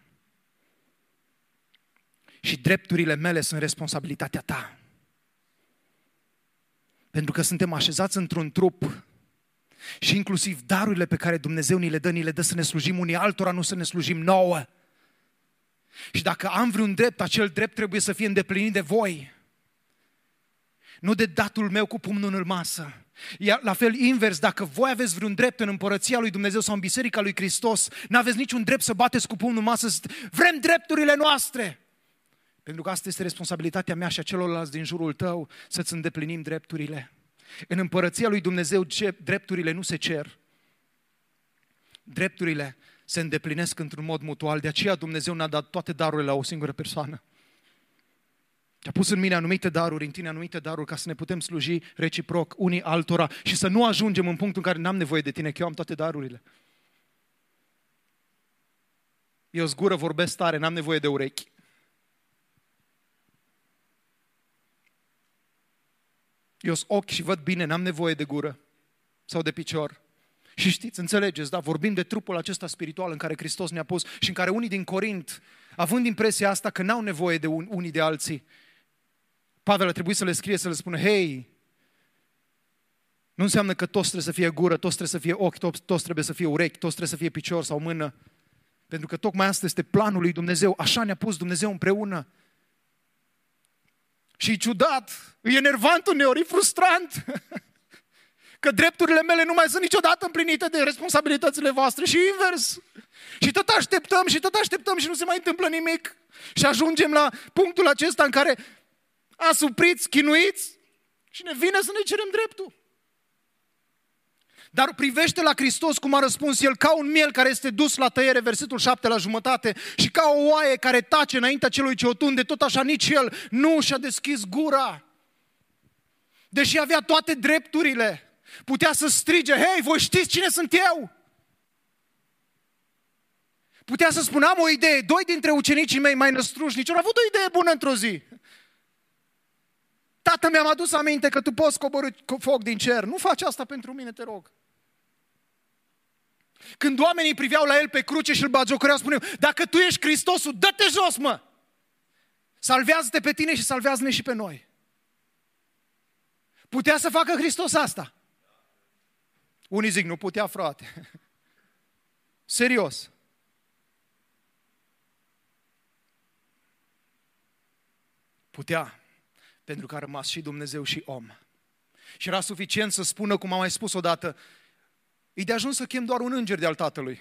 Și drepturile mele sunt responsabilitatea ta. Pentru că suntem așezați într-un trup și inclusiv darurile pe care Dumnezeu ni le dă, ni le dă să ne slujim unii altora, nu să ne slujim nouă. Și dacă am vreun drept, acel drept trebuie să fie îndeplinit de voi. Nu de datul meu cu pumnul în masă. Iar la fel invers, dacă voi aveți vreun drept în împărăția lui Dumnezeu sau în biserica lui Hristos, n-aveți niciun drept să bateți cu pumnul în masă, să vrem drepturile noastre. Pentru că asta este responsabilitatea mea și a celorlalți din jurul tău, să-ți îndeplinim drepturile. În împărăția lui Dumnezeu drepturile nu se cer. Drepturile se îndeplinesc într-un mod mutual. De aceea Dumnezeu n-a dat toate darurile la o singură persoană. Și a pus în mine anumite daruri, în tine anumite daruri, ca să ne putem sluji reciproc unii altora și să nu ajungem în punctul în care n-am nevoie de tine, că eu am toate darurile. Eu zgură, vorbesc tare, n-am nevoie de urechi. Eu sunt ochi și văd bine, n-am nevoie de gură sau de picior. Și știți, înțelegeți, da? Vorbim de trupul acesta spiritual în care Hristos ne-a pus și în care unii din Corint, având impresia asta că n-au nevoie de un, unii de alții, Pavel a trebuit să le scrie, să le spună, hei, nu înseamnă că toți trebuie să fie gură, toți trebuie să fie ochi, toți, toți trebuie să fie urechi, toți trebuie să fie picior sau mână. Pentru că tocmai asta este planul lui Dumnezeu, așa ne-a pus Dumnezeu împreună. Și e ciudat, e enervant uneori, e frustrant, că drepturile mele nu mai sunt niciodată împlinite de responsabilitățile voastre și invers. Și tot așteptăm și tot așteptăm și nu se mai întâmplă nimic. Și ajungem la punctul acesta în care asupriți, chinuiți și ne vine să ne cerem dreptul. Dar privește la Hristos cum a răspuns El, ca un miel care este dus la tăiere, versetul șapte la jumătate, și ca o oaie care tace înaintea celui ce o tunde, tot așa nici El nu și-a deschis gura. Deși avea toate drepturile, putea să strige, hei, voi știți cine sunt eu? Putea să spună, am o idee, doi dintre ucenicii mei mai năstrușnici au avut o idee bună într-o zi. Tată, mi-am adus aminte că tu poți coborî foc din cer. Nu faci asta pentru mine, te rog. Când oamenii priveau la El pe cruce și îl bagiocoreau, spuneau, dacă tu ești Hristosul, dă-te jos, mă! Salvează-te pe tine și salvează-ne și pe noi. Putea să facă Hristos asta? Unii zic, nu putea, frate. Serios. Putea, pentru că a rămas și Dumnezeu și om. Și era suficient să spună, cum am mai spus odată, e de ajuns să chem doar un înger de al Tatălui.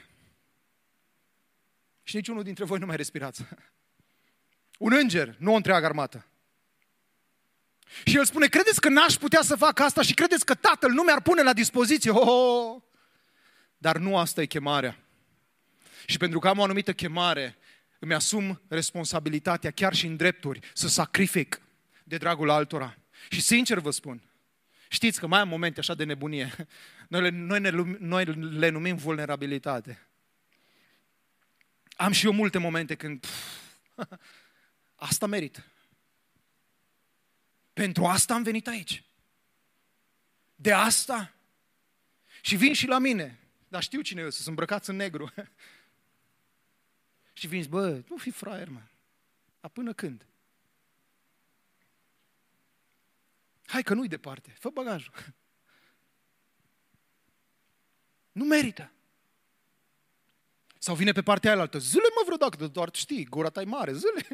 Și niciunul dintre voi nu mai respirați. Un înger, nu o întreagă armată. Și el spune, credeți că n-aș putea să fac asta și credeți că Tatăl nu mi-ar pune la dispoziție? Oh! Dar nu asta e chemarea. Și pentru că am o anumită chemare, îmi asum responsabilitatea, chiar și în drepturi, să sacrific de dragul altora. Și sincer vă spun, știți că mai am momente așa de nebunie. Noi le, noi, ne, noi le numim vulnerabilitate. Am și eu multe momente când pf, asta merit. Pentru asta am venit aici. De asta. Și vin și la mine. Dar știu cine eu, să sunt îmbrăcați în negru. Și vin și bă, nu fi fraier, mă. Dar până când? Hai că nu-i departe, fă bagajul. Nu merită. Sau vine pe partea aia altă, zile mă vreo dacă, doar știi, gura ta e mare, zile.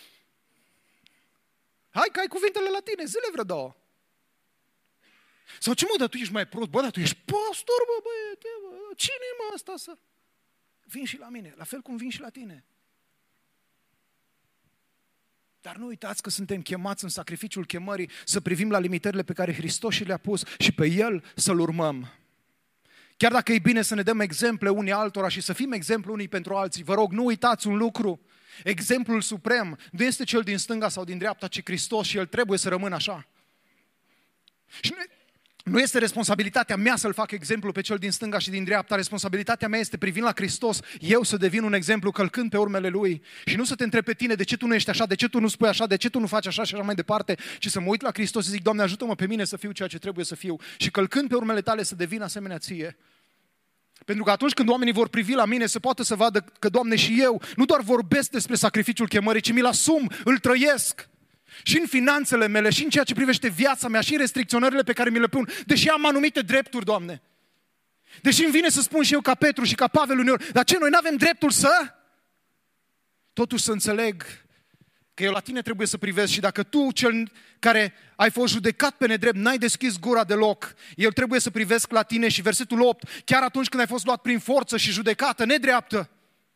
Hai că ai cuvintele la tine, zile vreo două. Sau ce mă, dar tu ești mai prost, bă, dar tu ești pastor, bă, băiete, bă, cine e mă asta să... Vin și la mine, la fel cum vin și la tine. Dar nu uitați că suntem chemați în sacrificiul chemării să privim la limitările pe care Hristos și le-a pus și pe El să-L urmăm. Chiar dacă e bine să ne dăm exemple unii altora și să fim exemplu unii pentru alții, vă rog, nu uitați un lucru. Exemplul suprem nu este cel din stânga sau din dreapta, ci Hristos și El trebuie să rămână așa. Și nu este responsabilitatea mea să-L fac exemplu pe cel din stânga și din dreapta, responsabilitatea mea este privind la Hristos, eu să devin un exemplu călcând pe urmele Lui și nu să te întreb pe tine de ce tu nu ești așa, de ce tu nu spui așa, de ce tu nu faci așa și așa mai departe, ci să mă uit la Hristos și zic, Doamne, ajută-mă pe mine să fiu ceea ce trebuie să fiu și călcând pe urmele Tale să devin asemenea Ție. Pentru că atunci când oamenii vor privi la mine, să poată să vadă că, Doamne, și eu nu doar vorbesc despre sacrificiul chemării, ci mi-l asum, îl trăiesc. Și în finanțele mele, și în ceea ce privește viața mea, și în restricționările pe care mi le pun, deși am anumite drepturi, Doamne. Deși îmi vine să spun și eu ca Petru și ca Pavel uneori, dar ce, noi nu avem dreptul să? Totuși să înțeleg că eu la Tine trebuie să privesc și dacă Tu, cel care ai fost judecat pe nedrept, n-ai deschis gura deloc, eu trebuie să privesc la Tine și versetul opt, chiar atunci când ai fost luat prin forță și judecată nedreaptă.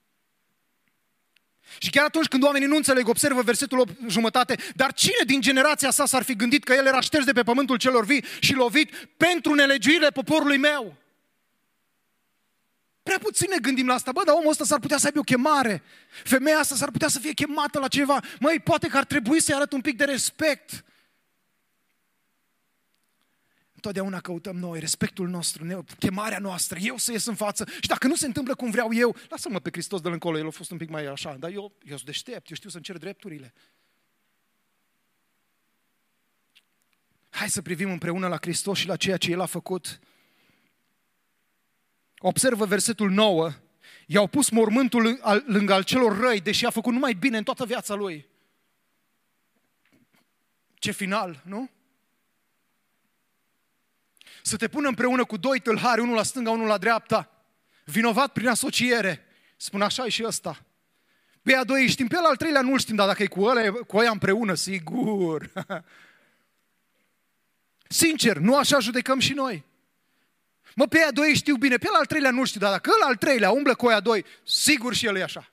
Și chiar atunci când oamenii nu înțeleg, observă versetul opt jumătate, dar cine din generația sa s-ar fi gândit că el era șters de pe pământul celor vii și lovit pentru nelegiuirile poporului meu? Prea puțin ne gândim la asta, bă, dar omul ăsta s-ar putea să aibă o chemare, femeia asta s-ar putea să fie chemată la ceva, măi, poate că ar trebui să-i arăt un pic de respect. Întotdeauna căutăm noi respectul nostru, chemarea noastră, eu să ies în față și dacă nu se întâmplă cum vreau eu, lasă-mă pe Hristos de încolo, el a fost un pic mai așa, dar eu, eu sunt deștept, eu știu să-mi cer drepturile. Hai să privim împreună la Hristos și la ceea ce El a făcut. Observă versetul nouă, i-au pus mormântul lângă al celor răi, deși a făcut numai bine în toată viața lui. Ce final, nu? Să te pună împreună cu doi tâlhari, unul la stânga, unul la dreapta, vinovat prin asociere. Spune așa e și ăsta. Pe a doi știm, pe ăla al treilea nu-l știm, dar dacă e cu ăla, cu ăia împreună, sigur. Sincer, nu așa judecăm și noi. Mă, pe aia doi știu bine, pe ăla al treilea nu știu, dar dacă ăla al treilea umblă cu aia doi, sigur și el e așa.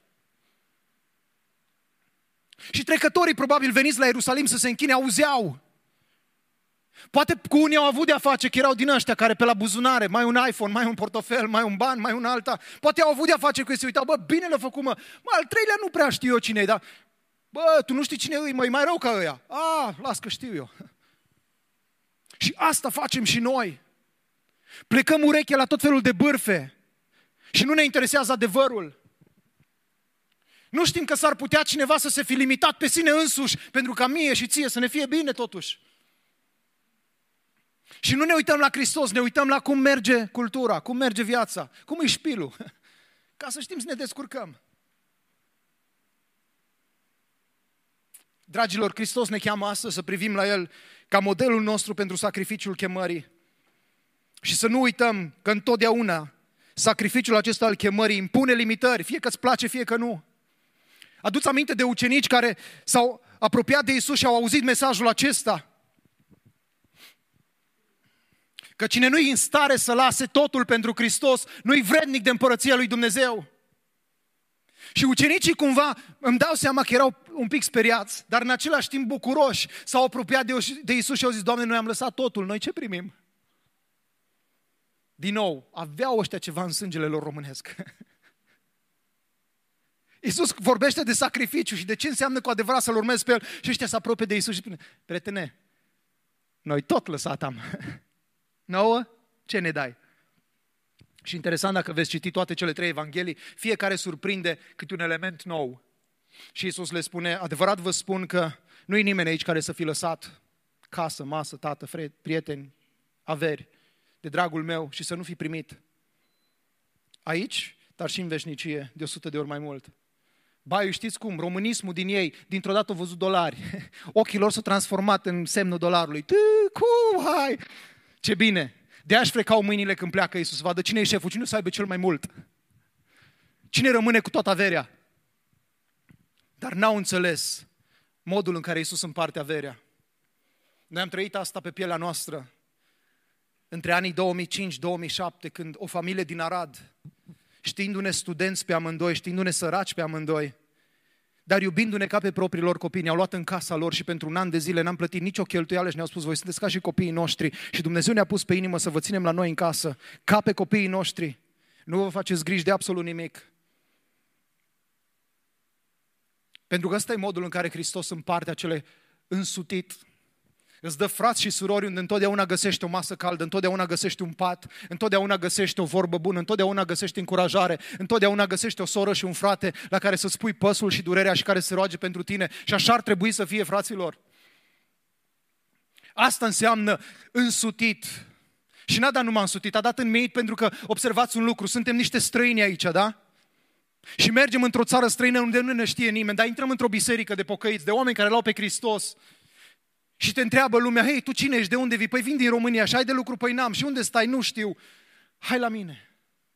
Și trecătorii probabil veniți la Ierusalim să se închine, auzeau. Poate cu unii au avut de-a face, că erau din ăștia care pe la buzunare, mai un iPhone, mai un portofel, mai un ban, mai un alta. Poate au avut de-a face cu ei, se uitau, bă, bine l-a făcut, mă. Mă, al treilea nu prea știu eu cine e, dar, bă, tu nu știi cine e, mă, e mai rău ca ăia. A, las că știu eu. Și asta facem și noi. Plecăm urechea la tot felul de bârfe și nu ne interesează adevărul. Nu știm că s-ar putea cineva să se fi limitat pe sine însuși pentru ca mie și ție să ne fie bine totuși. Și nu ne uităm la Hristos, ne uităm la cum merge cultura, cum merge viața, cum e șpilul, ca să știm să ne descurcăm. Dragilor, Hristos ne cheamă astăzi să privim la El ca modelul nostru pentru sacrificiul chemării. Și să nu uităm că întotdeauna sacrificiul acesta al chemării impune limitări, fie că îți place, fie că nu. Adu-ți aminte de ucenici care s-au apropiat de Iisus și au auzit mesajul acesta. Că cine nu-i în stare să lase totul pentru Hristos, nu-i vrednic de împărăția lui Dumnezeu. Și ucenicii cumva îmi dau seama că erau un pic speriați, dar în același timp bucuroși, s-au apropiat de Iisus și au zis, Doamne, noi am lăsat totul, noi ce primim? Din nou, aveau ăștia ceva în sângele lor românesc. Iisus vorbește de sacrificiu și de ce înseamnă cu adevărat să-L urmezi pe El și ăștia se apropie de Iisus și spune, prietene, noi tot lăsat am. Nouă? Ce ne dai? Și interesant, dacă veți citi toate cele trei evanghelii, fiecare surprinde câte un element nou. Și Iisus le spune, adevărat vă spun că nu e nimeni aici care să fi lăsat casă, masă, tată, fred, prieteni, averi, de dragul meu și să nu fi primit aici, dar și în veșnicie, de o sută de ori mai mult. Baiul, știți cum? Românismul din ei, dintr-o dată au văzut dolari. Ochii lor s-au transformat în semnul dolarului. Tâ, cu, hai! Ce bine! De-aia își frecau mâinile când pleacă Iisus, să vadă cine e șeful, cine o să aibă cel mai mult. Cine rămâne cu toată averea? Dar n-au înțeles modul în care Iisus împarte averea. Noi am trăit asta pe pielea noastră între anii două mii cinci două mii șapte, când o familie din Arad, știindu-ne studenți pe amândoi, știindu-ne săraci pe amândoi, dar iubindu-ne ca pe proprii lor copii, ne-au luat în casa lor și pentru un an de zile n-am plătit nicio cheltuială și ne-au spus: voi sunteți ca și copiii noștri și Dumnezeu ne-a pus pe inimă să vă ținem la noi în casă, ca pe copiii noștri. Nu vă faceți griji de absolut nimic. Pentru că ăsta e modul în care Hristos împarte acele însutit. Îți dă frați și surori unde întotdeauna găsești o masă caldă, întotdeauna găsești un pat, întotdeauna găsești o vorbă bună, întotdeauna găsești încurajare, întotdeauna găsești o soră și un frate la care să spui păsul și durerea și care se roage pentru tine. Și așa ar trebui să fie, fraților. Asta înseamnă însutit. Și n-a dat numai însutit, a dat înmeit, pentru că observați un lucru, suntem niște străini aici, da? Și mergem într-o țară străină unde nu ne știe nimeni, dar intrăm într-o biserică de pocăiți, de oameni care l-au pe Hristos. Și te întreabă lumea: hei, tu cine ești, de unde vii? Păi vin din România și ai de lucru, păi n-am. Și unde stai? Nu știu. Hai la mine.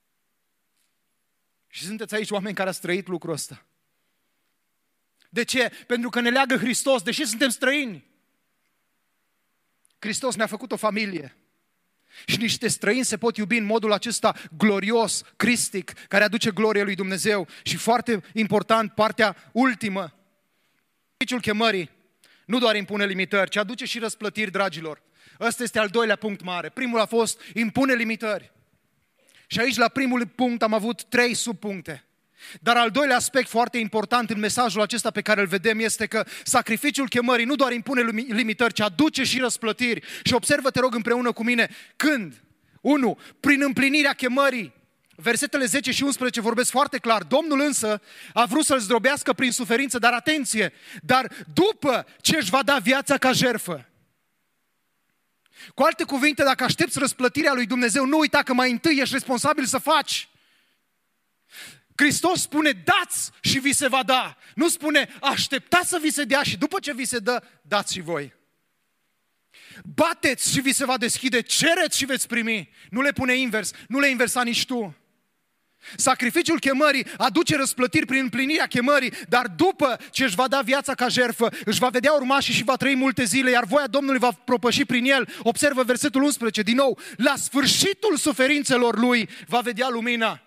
Și sunteți aici oameni care ați trăit lucrul ăsta. De ce? Pentru că ne leagă Hristos, deși suntem străini. Hristos ne-a făcut o familie. Și niște străini se pot iubi în modul acesta glorios, cristic, care aduce glorie lui Dumnezeu. Și foarte important, partea ultimă, sacrificiul chemării nu doar impune limitări, ci aduce și răsplătiri, dragilor. Ăsta este al doilea punct mare. Primul a fost: impune limitări. Și aici, la primul punct, am avut trei subpuncte. Dar al doilea aspect foarte important în mesajul acesta pe care îl vedem este că sacrificiul chemării nu doar impune limitări, ci aduce și răsplătiri. Și observă, te rog, împreună cu mine, când? unu. Prin împlinirea chemării. Versetele zece și unsprezece vorbesc foarte clar. Domnul însă a vrut să-l zdrobească prin suferință, dar atenție, dar după ce își va da viața ca jertfă. Cu alte cuvinte, dacă aștepți răsplătirea lui Dumnezeu, nu uita că mai întâi ești responsabil să faci. Hristos spune: dați și vi se va da. Nu spune: așteptați să vi se dea și după ce vi se dă, dați și voi. Bateți și vi se va deschide, cereți și veți primi. Nu le pune invers, nu le inversa nici tu. Sacrificiul chemării aduce răsplătiri prin împlinirea chemării, dar după ce își va da viața ca jertfă, își va vedea urmașii și va trăi multe zile, iar voia Domnului va propăși prin el. Observă versetul unsprezece, din nou: la sfârșitul suferințelor lui va vedea lumina.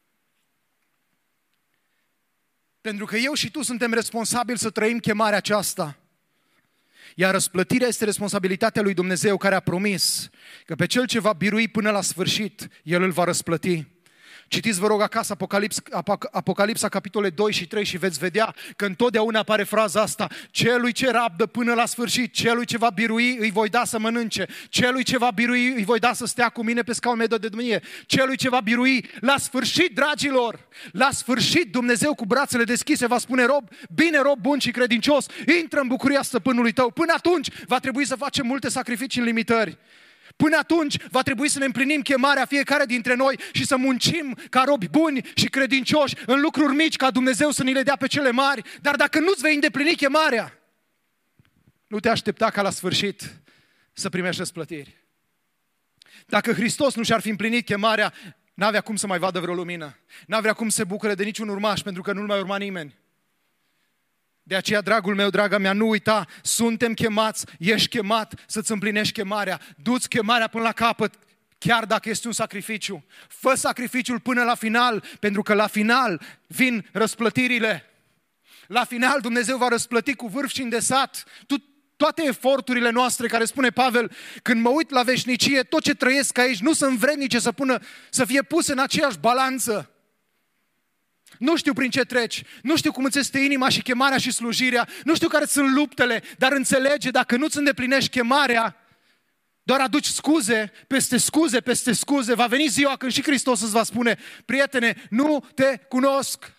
Pentru că eu și tu suntem responsabili să trăim chemarea aceasta. Iar răsplătirea este responsabilitatea lui Dumnezeu, care a promis că pe cel ce va birui până la sfârșit, El îl va răsplăti. Citiți, vă rog, acasă Apocalips, Apocalipsa, capitole doi și trei și veți vedea că întotdeauna apare fraza asta: celui ce rabdă până la sfârșit, celui ce va birui îi voi da să mănânce, celui ce va birui îi voi da să stea cu mine pe scaun meu de domnie, celui ce va birui la sfârșit, dragilor, la sfârșit Dumnezeu cu brațele deschise va spune: rob, bine rob bun și credincios, intră în bucuria stăpânului tău. Până atunci va trebui să facem multe sacrificii în limitări. Până atunci va trebui să ne împlinim chemarea fiecare dintre noi și să muncim ca robi buni și credincioși în lucruri mici, ca Dumnezeu să ni le dea pe cele mari. Dar dacă nu-ți vei îndeplini chemarea, nu te aștepta ca la sfârșit să primești răsplătiri. Dacă Hristos nu și-ar fi împlinit chemarea, n-avea cum să mai vadă vreo lumină. N-avea cum să se bucure de niciun urmaș, pentru că nu-l mai urma nimeni. De aceea, dragul meu, draga mea, nu uita, suntem chemați, ești chemat să-ți împlinești chemarea. Du-ți chemarea până la capăt, chiar dacă este un sacrificiu. Fă sacrificiul până la final, pentru că la final vin răsplătirile. La final Dumnezeu va răsplăti cu vârf și îndesat toate eforturile noastre, care spune Pavel: când mă uit la veșnicie, tot ce trăiesc aici nu sunt vrednice să, pună, să fie puse în aceeași balanță. Nu știu prin ce treci, nu știu cum îți este inima și chemarea și slujirea, nu știu care sunt luptele, dar înțelege, dacă nu-ți îndeplinești chemarea, doar aduci scuze, peste scuze, peste scuze, va veni ziua când și Hristos îți va spune: prietene, nu te cunosc.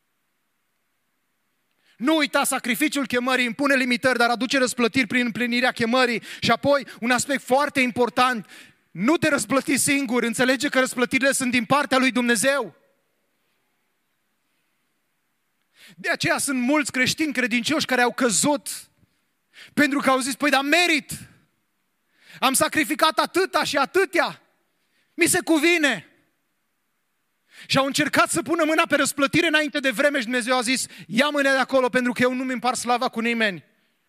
Nu uita, sacrificiul chemării impune limitări, dar aduce răsplătiri prin împlinirea chemării. Și apoi, un aspect foarte important: nu te răsplăti singur, înțelege că răsplătirile sunt din partea lui Dumnezeu. De aceea sunt mulți creștini credincioși care au căzut pentru că au zis, păi dar merit. Am sacrificat atâta și atâtea. Mi se cuvine. Și au încercat să pună mâna pe răsplătire înainte de vreme și Dumnezeu a zis, ia mâna de acolo pentru că eu nu-mi împart slava cu nimeni.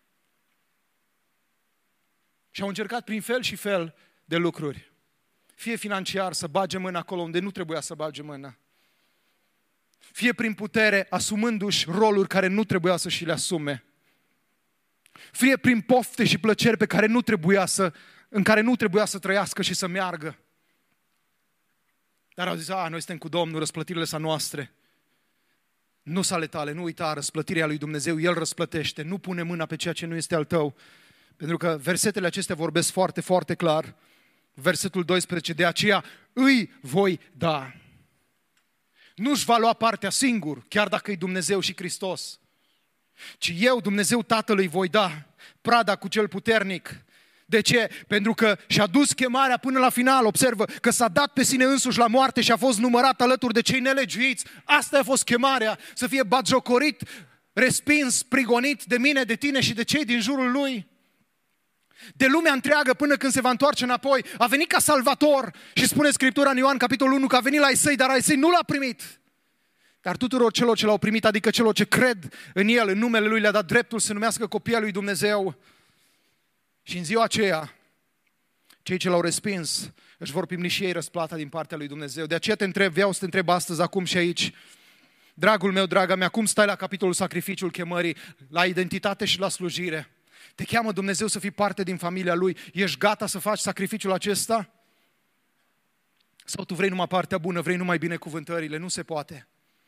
Și au încercat prin fel și fel de lucruri. Fie financiar să bage mâna acolo unde nu trebuia să bage mâna. Fie prin putere, asumându-și roluri care nu trebuia să și le asume. Fie prin pofte și plăceri pe care nu trebuia să, în care nu trebuia să trăiască și să meargă. Dar au zis, a, noi suntem cu Domnul, răsplătirile sunt noastre. Nu sunt ale tale, nu uita, răsplătirea lui Dumnezeu, El răsplătește, nu pune mâna pe ceea ce nu este al tău. Pentru că versetele acestea vorbesc foarte, foarte clar. Versetul doisprezece, de aceea îi voi da. Nu-și va lua partea singur, chiar dacă e Dumnezeu și Hristos. Ci eu, Dumnezeu Tatălui, voi da prada cu cel puternic. De ce? Pentru că și-a dus chemarea până la final. Observă că s-a dat pe sine însuși la moarte și a fost numărat alături de cei nelegiuiți. Asta a fost chemarea, să fie batjocorit, respins, prigonit de mine, de tine și de cei din jurul lui. De lumea întreagă până când se va întoarce înapoi. A venit ca salvator și spune Scriptura în Ioan capitolul unu că a venit la ai săi, dar ai săi nu l-a primit. Dar tuturor celor ce l-au primit, adică celor ce cred în El, în numele Lui, le-a dat dreptul să numească copii al lui Dumnezeu. Și în ziua aceea, cei ce l-au respins își vor primi și ei răsplata din partea lui Dumnezeu. De aceea te întreb, vreau să te întreb astăzi, acum și aici, dragul meu, draga mea, cum stai la capitolul sacrificiul chemării, la identitate și la slujire? Te cheamă Dumnezeu să fii parte din familia Lui. Ești gata să faci sacrificiul acesta? Sau tu vrei numai partea bună, vrei numai binecuvântările? Nu se poate.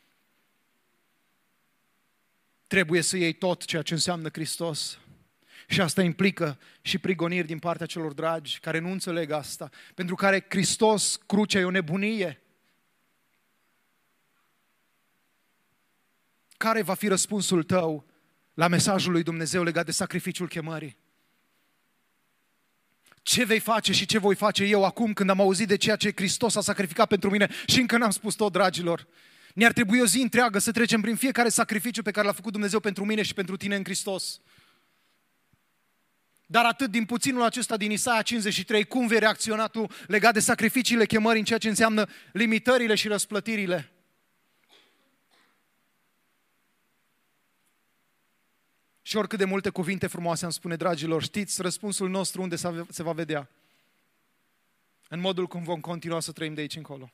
Trebuie să iei tot ceea ce înseamnă Hristos. Și asta implică și prigoniri din partea celor dragi care nu înțeleg asta. Pentru care Hristos, crucea e o nebunie. Care va fi răspunsul tău la mesajul lui Dumnezeu legat de sacrificiul chemării? Ce vei face și ce voi face eu acum când am auzit de ceea ce Hristos a sacrificat pentru mine și încă n-am spus tot, dragilor? Ne-ar trebui o zi întreagă să trecem prin fiecare sacrificiu pe care l-a făcut Dumnezeu pentru mine și pentru tine în Hristos. Dar atât din puținul acesta din Isaia cincizeci și trei, cum vei reacționa tu legat de sacrificiile chemării în ceea ce înseamnă limitările și răsplătirile? Și oricât de multe cuvinte frumoase am spune, dragilor, știți răspunsul nostru unde se va vedea? În modul cum vom continua să trăim de aici încolo.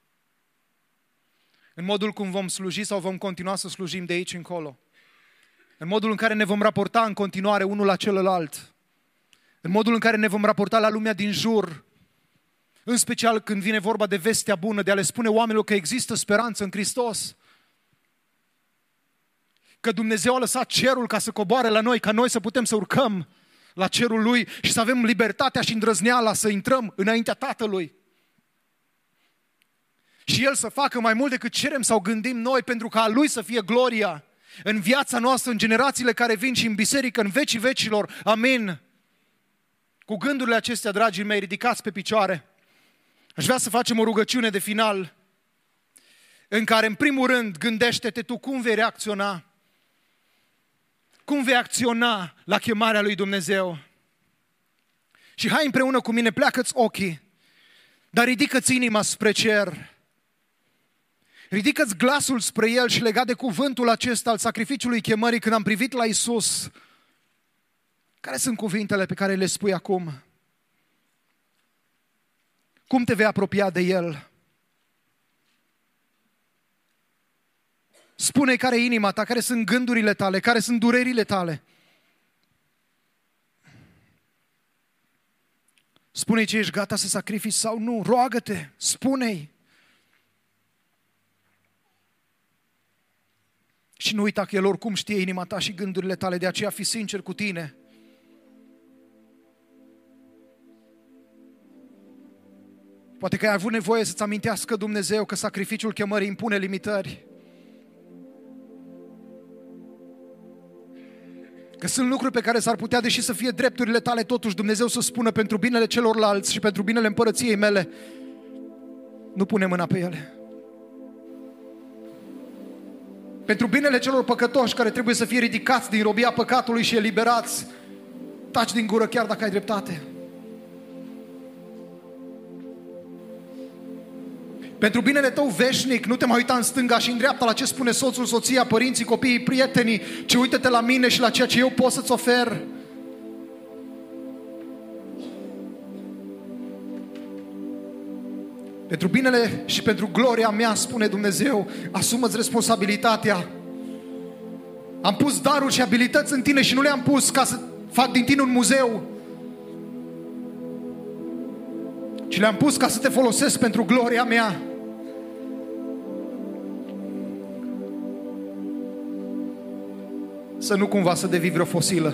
În modul cum vom sluji sau vom continua să slujim de aici încolo. În modul în care ne vom raporta în continuare unul la celălalt. În modul în care ne vom raporta la lumea din jur. În special când vine vorba de vestea bună, de a le spune oamenilor că există speranță în Hristos. Că Dumnezeu a lăsat cerul ca să coboare la noi, ca noi să putem să urcăm la cerul Lui și să avem libertatea și îndrăzneala să intrăm înaintea Tatălui. Și El să facă mai mult decât cerem sau gândim noi, pentru ca a Lui să fie gloria în viața noastră, în generațiile care vin și în biserică, în vecii vecilor. Amin. Cu gândurile acestea, dragii mei, ridicați pe picioare. Aș vrea să facem o rugăciune de final în care, în primul rând, gândește-te tu cum vei reacționa. Cum vei acționa la chemarea lui Dumnezeu. Și hai împreună cu mine, pleacă-ți ochii, dar ridică-ți inima spre cer. Ridică-ți glasul spre El și legat de cuvântul acesta al sacrificiului chemării, când am privit la Iisus, care sunt cuvintele pe care le spui acum? Cum te vei apropia de El? Spune-i care e inima ta, care sunt gândurile tale, care sunt durerile tale. Spune-i ce ești gata să sacrifici sau nu, roagă-te, spune-i. Și nu uita că El oricum știe inima ta și gândurile tale, de aceea fii sincer cu tine. Poate că ai avut nevoie să-ți amintească Dumnezeu că sacrificiul chemării impune limitări. Că sunt lucruri pe care s-ar putea, deși să fie drepturile tale, totuși Dumnezeu să spună pentru binele celorlalți și pentru binele împărăției mele, nu pune mâna pe ele. Pentru binele celor păcătoși care trebuie să fie ridicați din robia păcatului și eliberați. Taci din gură chiar dacă ai dreptate. Pentru binele tău veșnic, nu te mai uita în stânga și în dreapta la ce spune soțul, soția, părinții, copiii, prietenii, ci uită-te la mine și la ceea ce eu pot să-ți ofer. Pentru binele și pentru gloria mea, spune Dumnezeu, asumă-ți responsabilitatea. Am pus daruri și abilități în tine și nu le-am pus ca să fac din tine un muzeu, ci le-am pus ca să te folosesc pentru gloria mea. Să nu cumva să devii vreo fosilă.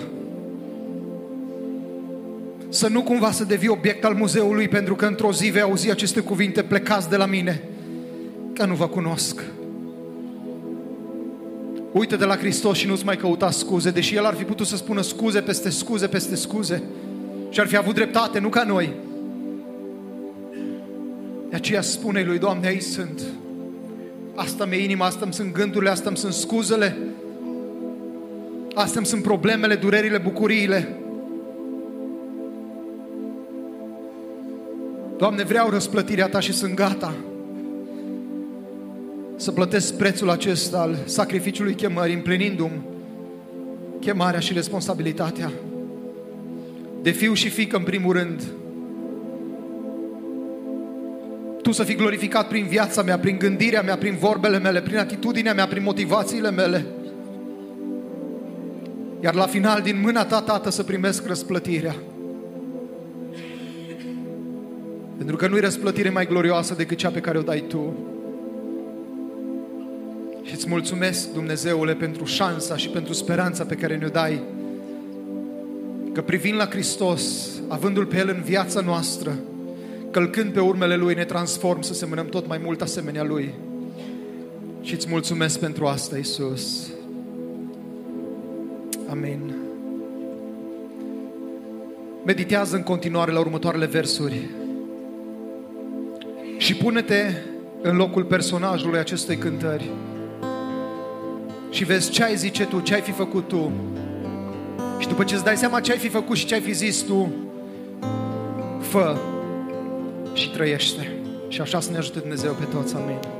Să nu cumva să devii obiect al muzeului, pentru că într-o zi vei auzi aceste cuvinte: plecați de la mine, că nu vă cunosc. Uită-te la Hristos și nu-ți mai căuta scuze, deși El ar fi putut să spună scuze peste scuze peste scuze și ar fi avut dreptate, nu ca noi. De aceea spune lui: Doamne, aici sunt. Asta mi-e inima, asta-mi sunt gândurile, asta-mi sunt scuzele, astea-mi sunt problemele, durerile, bucuriile. Doamne, vreau răsplătirea Ta și sunt gata să plătesc prețul acesta al sacrificiului chemării, împlinindu-mi chemarea și responsabilitatea de fiu și fiică în primul rând. Tu să fii glorificat prin viața mea, prin gândirea mea, prin vorbele mele, prin atitudinea mea, prin motivațiile mele. Iar la final, din mâna Ta, Tată, să primesc răsplătirea. Pentru că nu-i răsplătire mai glorioasă decât cea pe care o dai Tu. Și îți mulțumesc, Dumnezeule, pentru șansa și pentru speranța pe care ne-o dai. Că privind la Hristos, avându-L pe El în viața noastră, călcând pe urmele Lui, ne transform să semănăm tot mai mult asemenea Lui. Și îți mulțumesc pentru asta, Iisus. Amin. Meditează în continuare la următoarele versuri și pune-te în locul personajului acestei cântări și vezi ce ai zice tu, ce ai fi făcut tu. Și după ce îți dai seama ce ai fi făcut și ce ai fi zis tu, fă și trăiește. Și așa să ne ajute Dumnezeu pe toți. Amin.